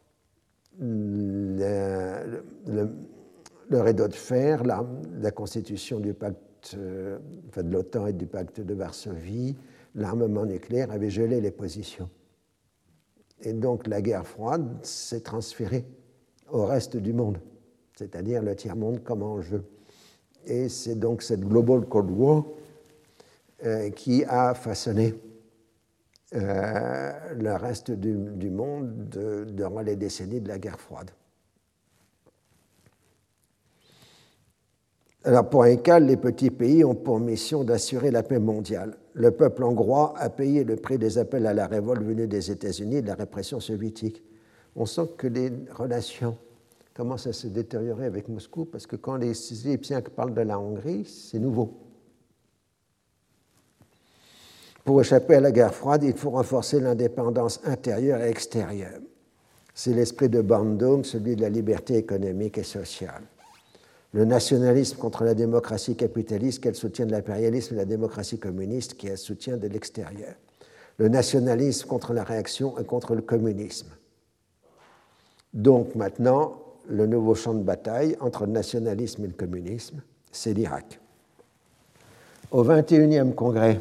le, le, le rideau de fer, la, la constitution du pacte, euh, enfin de l'OTAN et du pacte de Varsovie, l'armement nucléaire avait gelé les positions. Et donc la guerre froide s'est transférée au reste du monde, c'est-à-dire le tiers-monde comme enjeu. Et c'est donc cette Global Cold War euh, qui a façonné euh, le reste du, du monde de, durant les décennies de la guerre froide. Alors pour Eikal, les petits pays ont pour mission d'assurer la paix mondiale. Le peuple hongrois a payé le prix des appels à la révolte venus des États-Unis et de la répression soviétique. On sent que les relations commencent à se détériorer avec Moscou parce que quand les Égyptiens parlent de la Hongrie, c'est nouveau. Pour échapper à la guerre froide, il faut renforcer l'indépendance intérieure et extérieure. C'est l'esprit de Bandung, celui de la liberté économique et sociale. Le nationalisme contre la démocratie capitaliste qu'elle soutient de l'impérialisme et la démocratie communiste qui elle soutient de l'extérieur. Le nationalisme contre la réaction et contre le communisme. Donc maintenant, le nouveau champ de bataille entre le nationalisme et le communisme, c'est l'Irak. Au vingt et unième congrès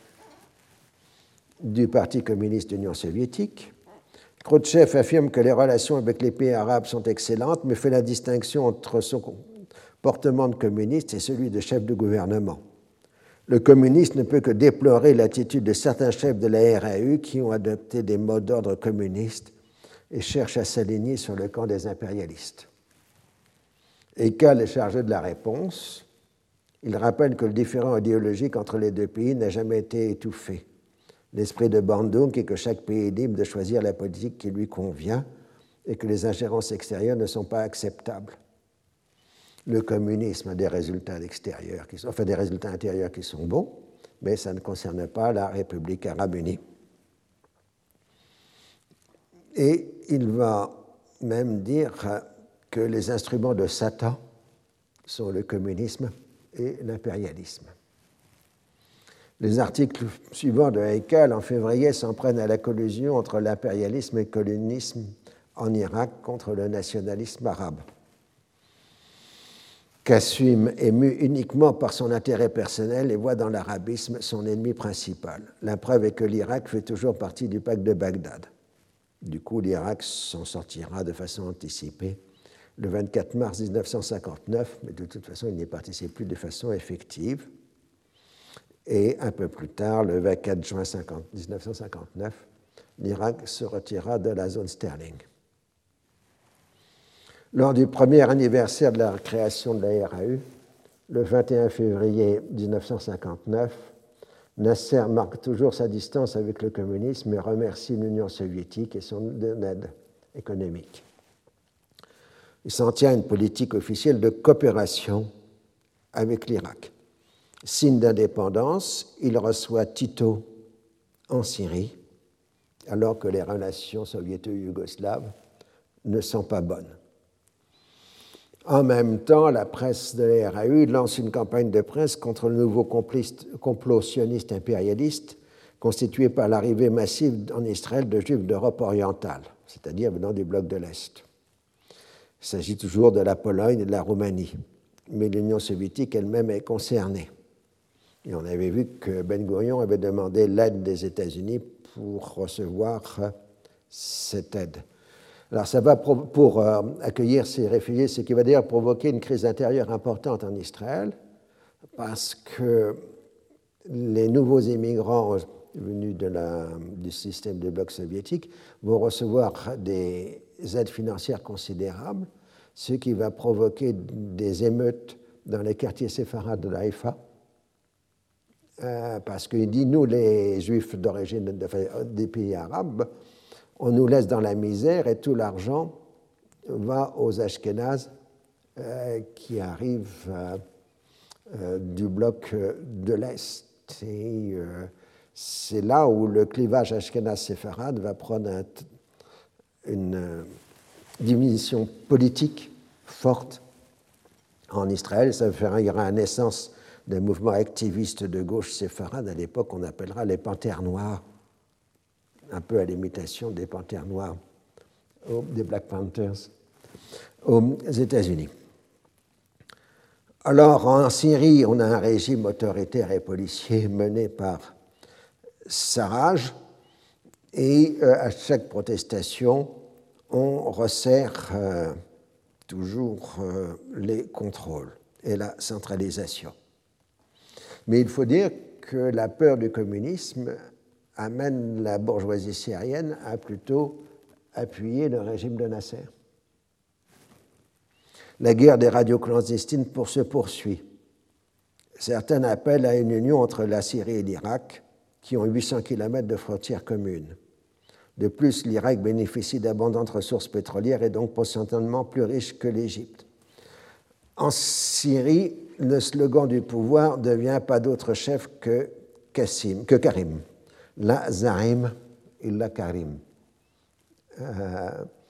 du Parti communiste d'Union soviétique, Khrouchtchev affirme que les relations avec les pays arabes sont excellentes, mais fait la distinction entre son comportement de communiste et celui de chef de gouvernement. Le communiste ne peut que déplorer l'attitude de certains chefs de la R A U qui ont adopté des modes d'ordre communistes et cherchent à s'aligner sur le camp des impérialistes. Eikal est chargé de la réponse. Il rappelle que le différend idéologique entre les deux pays n'a jamais été étouffé. L'esprit de Bandung est que chaque pays est libre de choisir la politique qui lui convient et que les ingérences extérieures ne sont pas acceptables. Le communisme a des résultats extérieurs, qui sont, enfin des résultats intérieurs qui sont bons, mais ça ne concerne pas la République arabe unie. Et il va même dire que les instruments de Satan sont le communisme et l'impérialisme. Les articles suivants de Haikal en février s'en prennent à la collusion entre l'impérialisme et le colonisme en Irak contre le nationalisme arabe. Qassim est mu uniquement par son intérêt personnel et voit dans l'arabisme son ennemi principal. La preuve est que l'Irak fait toujours partie du pacte de Bagdad. Du coup, l'Irak s'en sortira de façon anticipée le vingt-quatre mars mille neuf cent cinquante-neuf, mais de toute façon, il n'y participe plus de façon effective. Et un peu plus tard, le vingt-quatre juin mille neuf cent cinquante-neuf, l'Irak se retira de la zone Sterling. Lors du premier anniversaire de la création de la R A U, le vingt et un février mille neuf cent cinquante-neuf, Nasser marque toujours sa distance avec le communisme et remercie l'Union soviétique et son aide économique. Il s'en tient à une politique officielle de coopération avec l'Irak. Signe d'indépendance, il reçoit Tito en Syrie, alors que les relations soviéto-yougoslaves ne sont pas bonnes. En même temps, la presse de la R A U lance une campagne de presse contre le nouveau complot sioniste impérialiste constitué par l'arrivée massive en Israël de Juifs d'Europe orientale, c'est-à-dire venant du bloc de l'Est. Il s'agit toujours de la Pologne et de la Roumanie, mais l'Union soviétique elle-même est concernée. Et on avait vu que Ben Gurion avait demandé l'aide des États-Unis pour recevoir cette aide. Alors ça va pour, pour euh, accueillir ces réfugiés, ce qui va d'ailleurs provoquer une crise intérieure importante en Israël, parce que les nouveaux immigrants venus de la, du système de bloc soviétique vont recevoir des aides financières considérables, ce qui va provoquer des émeutes dans les quartiers séfarades de l'Haïfa, euh, parce qu'il dit, nous les juifs d'origine de, de, des pays arabes, on nous laisse dans la misère et tout l'argent va aux Ashkénazes euh, qui arrivent euh, euh, du bloc de l'Est. Et euh, c'est là où le clivage ashkénaze-séfarade va prendre un, une euh, diminution politique forte en Israël. Ça fera la naissance d'un mouvement activiste de gauche séfarade. À l'époque, on appellera les Panthères Noires, un peu à l'imitation des Panthères Noires, des Black Panthers aux États-Unis. Alors, en Syrie, on a un régime autoritaire et policier mené par Sarraj, et euh, à chaque protestation, on resserre euh, toujours euh, les contrôles et la centralisation. Mais il faut dire que la peur du communisme amène la bourgeoisie syrienne à plutôt appuyer le régime de Nasser. La guerre des radios clandestines pour se poursuit. Certains appellent à une union entre la Syrie et l'Irak, qui ont huit cents kilomètres de frontières communes. De plus, l'Irak bénéficie d'abondantes ressources pétrolières et donc potentiellement plus riche que l'Égypte. En Syrie, le slogan du pouvoir ne devient pas d'autre chef que, Qassim, que Karim. La Zaim illa Karim. Euh,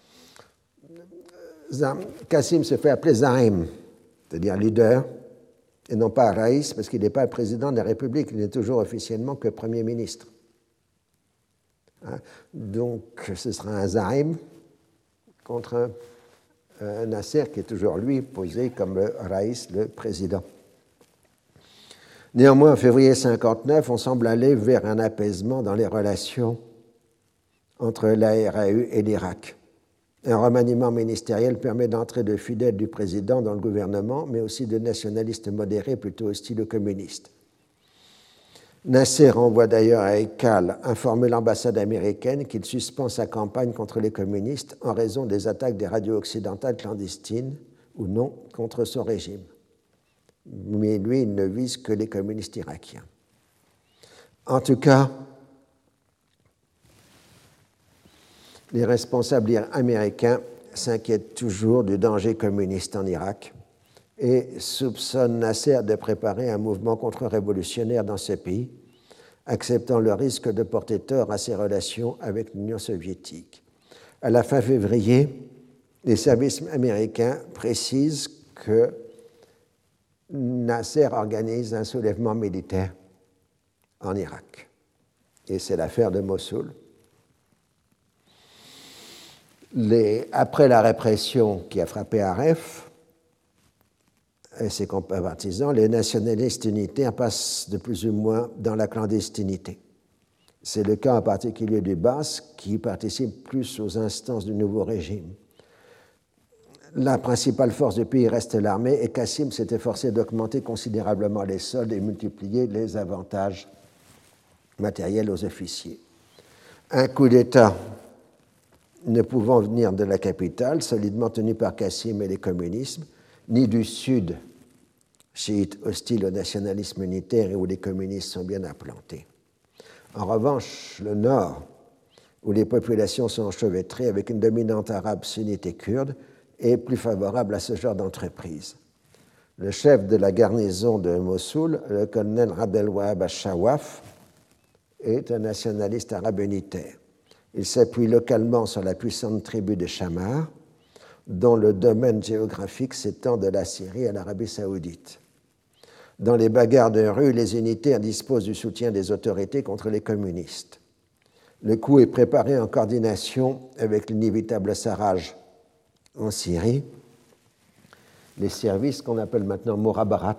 Qassim se fait appeler Zaim, c'est-à-dire leader, et non pas Raïs, parce qu'il n'est pas le président de la République, il n'est toujours officiellement que Premier ministre. Hein? Donc ce sera un Zaim contre un Nasser qui est toujours lui posé comme le Raïs, le président. Néanmoins, en février mille neuf cent cinquante-neuf, on semble aller vers un apaisement dans les relations entre la R A U et l'Irak. Un remaniement ministériel permet d'entrer de fidèles du président dans le gouvernement, mais aussi de nationalistes modérés plutôt hostiles aux communistes. Nasser envoie d'ailleurs à Haikal informer l'ambassade américaine qu'il suspend sa campagne contre les communistes en raison des attaques des radios occidentales clandestines ou non contre son régime. Mais lui, il ne vise que les communistes irakiens. En tout cas, les responsables américains s'inquiètent toujours du danger communiste en Irak et soupçonnent Nasser de préparer un mouvement contre-révolutionnaire dans ce pays, acceptant le risque de porter tort à ses relations avec l'Union soviétique. À la fin février, les services américains précisent que Nasser organise un soulèvement militaire en Irak. Et c'est l'affaire de Mossoul. Les, après la répression qui a frappé Aref et ses partisans, les nationalistes unitaires passent de plus ou moins dans la clandestinité. C'est le cas en particulier du Bas, qui participe plus aux instances du nouveau régime. La principale force du pays reste l'armée et Kassim s'est efforcé d'augmenter considérablement les soldes et multiplier les avantages matériels aux officiers. Un coup d'État ne pouvant venir de la capitale, solidement tenue par Kassim et les communistes, ni du sud, chiite hostile au nationalisme unitaire et où les communistes sont bien implantés. En revanche, le nord, où les populations sont enchevêtrées avec une dominante arabe sunnite et kurde, est plus favorable à ce genre d'entreprise. Le chef de la garnison de Mossoul, le colonel Abdelwahab al-Shawaf, est un nationaliste arabe unitaire. Il s'appuie localement sur la puissante tribu des Chamars, dont le domaine géographique s'étend de la Syrie à l'Arabie saoudite. Dans les bagarres de rue, les unitaires disposent du soutien des autorités contre les communistes. Le coup est préparé en coordination avec l'inévitable Sarraj en Syrie, les services qu'on appelle maintenant Morabarat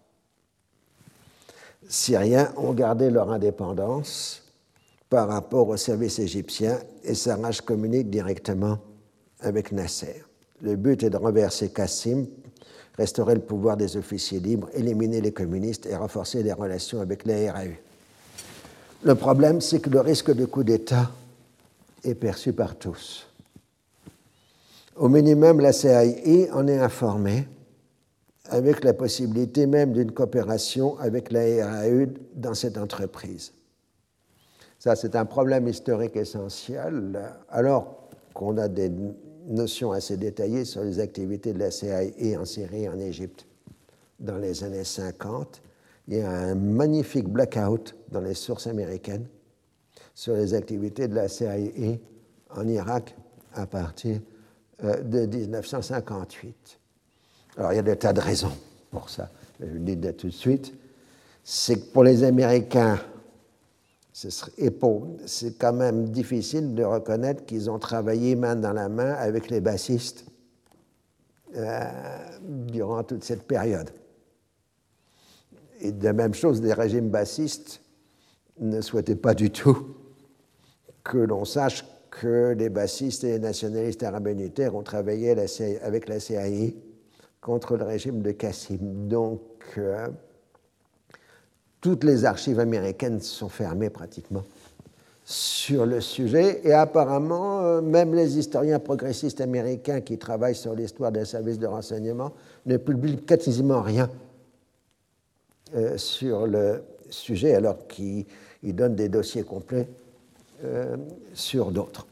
syriens ont gardé leur indépendance par rapport aux services égyptiens et Sarraj communique directement avec Nasser. Le but est de renverser Kassim, restaurer le pouvoir des officiers libres, éliminer les communistes et renforcer les relations avec la R A U. Le problème, c'est que le risque de coup d'État est perçu par tous. Au minimum, la C I A en est informée, avec la possibilité même d'une coopération avec la R A U dans cette entreprise. Ça, c'est un problème historique essentiel, alors qu'on a des notions assez détaillées sur les activités de la C I A en Syrie et en Égypte. Dans les années cinquante, il y a un magnifique blackout dans les sources américaines sur les activités de la C I A en Irak à partir de dix-neuf cent cinquante-huit. Alors, il y a des tas de raisons pour ça. Je le dis tout de suite. C'est que pour les Américains, et pour, c'est quand même difficile de reconnaître qu'ils ont travaillé main dans la main avec les bassistes euh, durant toute cette période. Et de la même chose, les régimes bassistes ne souhaitaient pas du tout que l'on sache que les bassistes et les nationalistes arabes unitaires ont travaillé avec la C I A contre le régime de Kassim. Donc, euh, toutes les archives américaines sont fermées pratiquement sur le sujet et apparemment, euh, même les historiens progressistes américains qui travaillent sur l'histoire des services de renseignement ne publient quasiment rien euh, sur le sujet alors qu'ils donnent des dossiers complets euh, sur d'autres.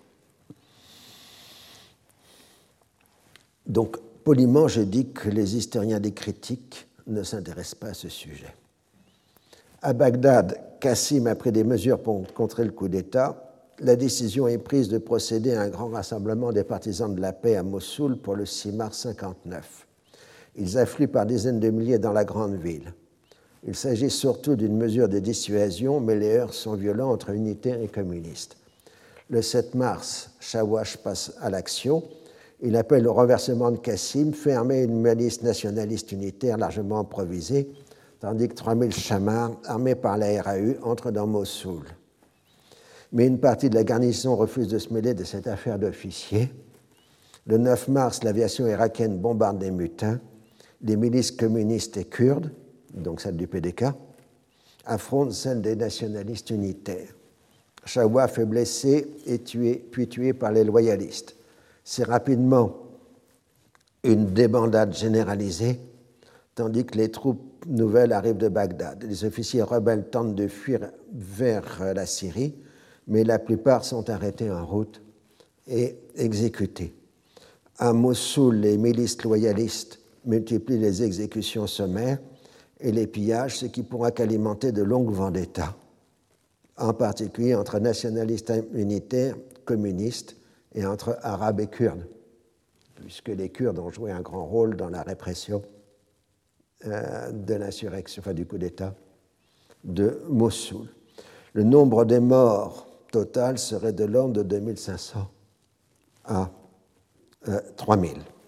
Donc, poliment, je dis que les historiens des critiques ne s'intéressent pas à ce sujet. À Bagdad, Kassim a pris des mesures pour contrer le coup d'État. La décision est prise de procéder à un grand rassemblement des partisans de la paix à Mossoul pour le six mars cinquante-neuf. Ils affluent par dizaines de milliers dans la grande ville. Il s'agit surtout d'une mesure de dissuasion, mais les heurts sont violents entre unitaires et communistes. Le sept mars, Shawash passe à l'action. Il appelle au renversement de Kassim, fermer une milice nationaliste unitaire largement improvisée, tandis que trois mille chamars, armés par la R A U, entrent dans Mossoul. Mais une partie de la garnison refuse de se mêler de cette affaire d'officiers. Le neuf mars, l'aviation irakienne bombarde les mutins. Les milices communistes et kurdes, donc celles du P D K, affrontent celles des nationalistes unitaires. Shawaf est blessé et tué, puis tué par les loyalistes. C'est rapidement une débandade généralisée, tandis que les troupes nouvelles arrivent de Bagdad. Les officiers rebelles tentent de fuir vers la Syrie, mais la plupart sont arrêtés en route et exécutés. À Mossoul, les milices loyalistes multiplient les exécutions sommaires et les pillages, ce qui pourra qu'alimenter de longues vendettas, en particulier entre nationalistes unitaires, communistes, et entre Arabes et Kurdes, puisque les Kurdes ont joué un grand rôle dans la répression euh, de l'insurrection, enfin du coup d'État de Mossoul. le nombre des morts total serait de l'ordre de deux mille cinq cents à euh, trois mille.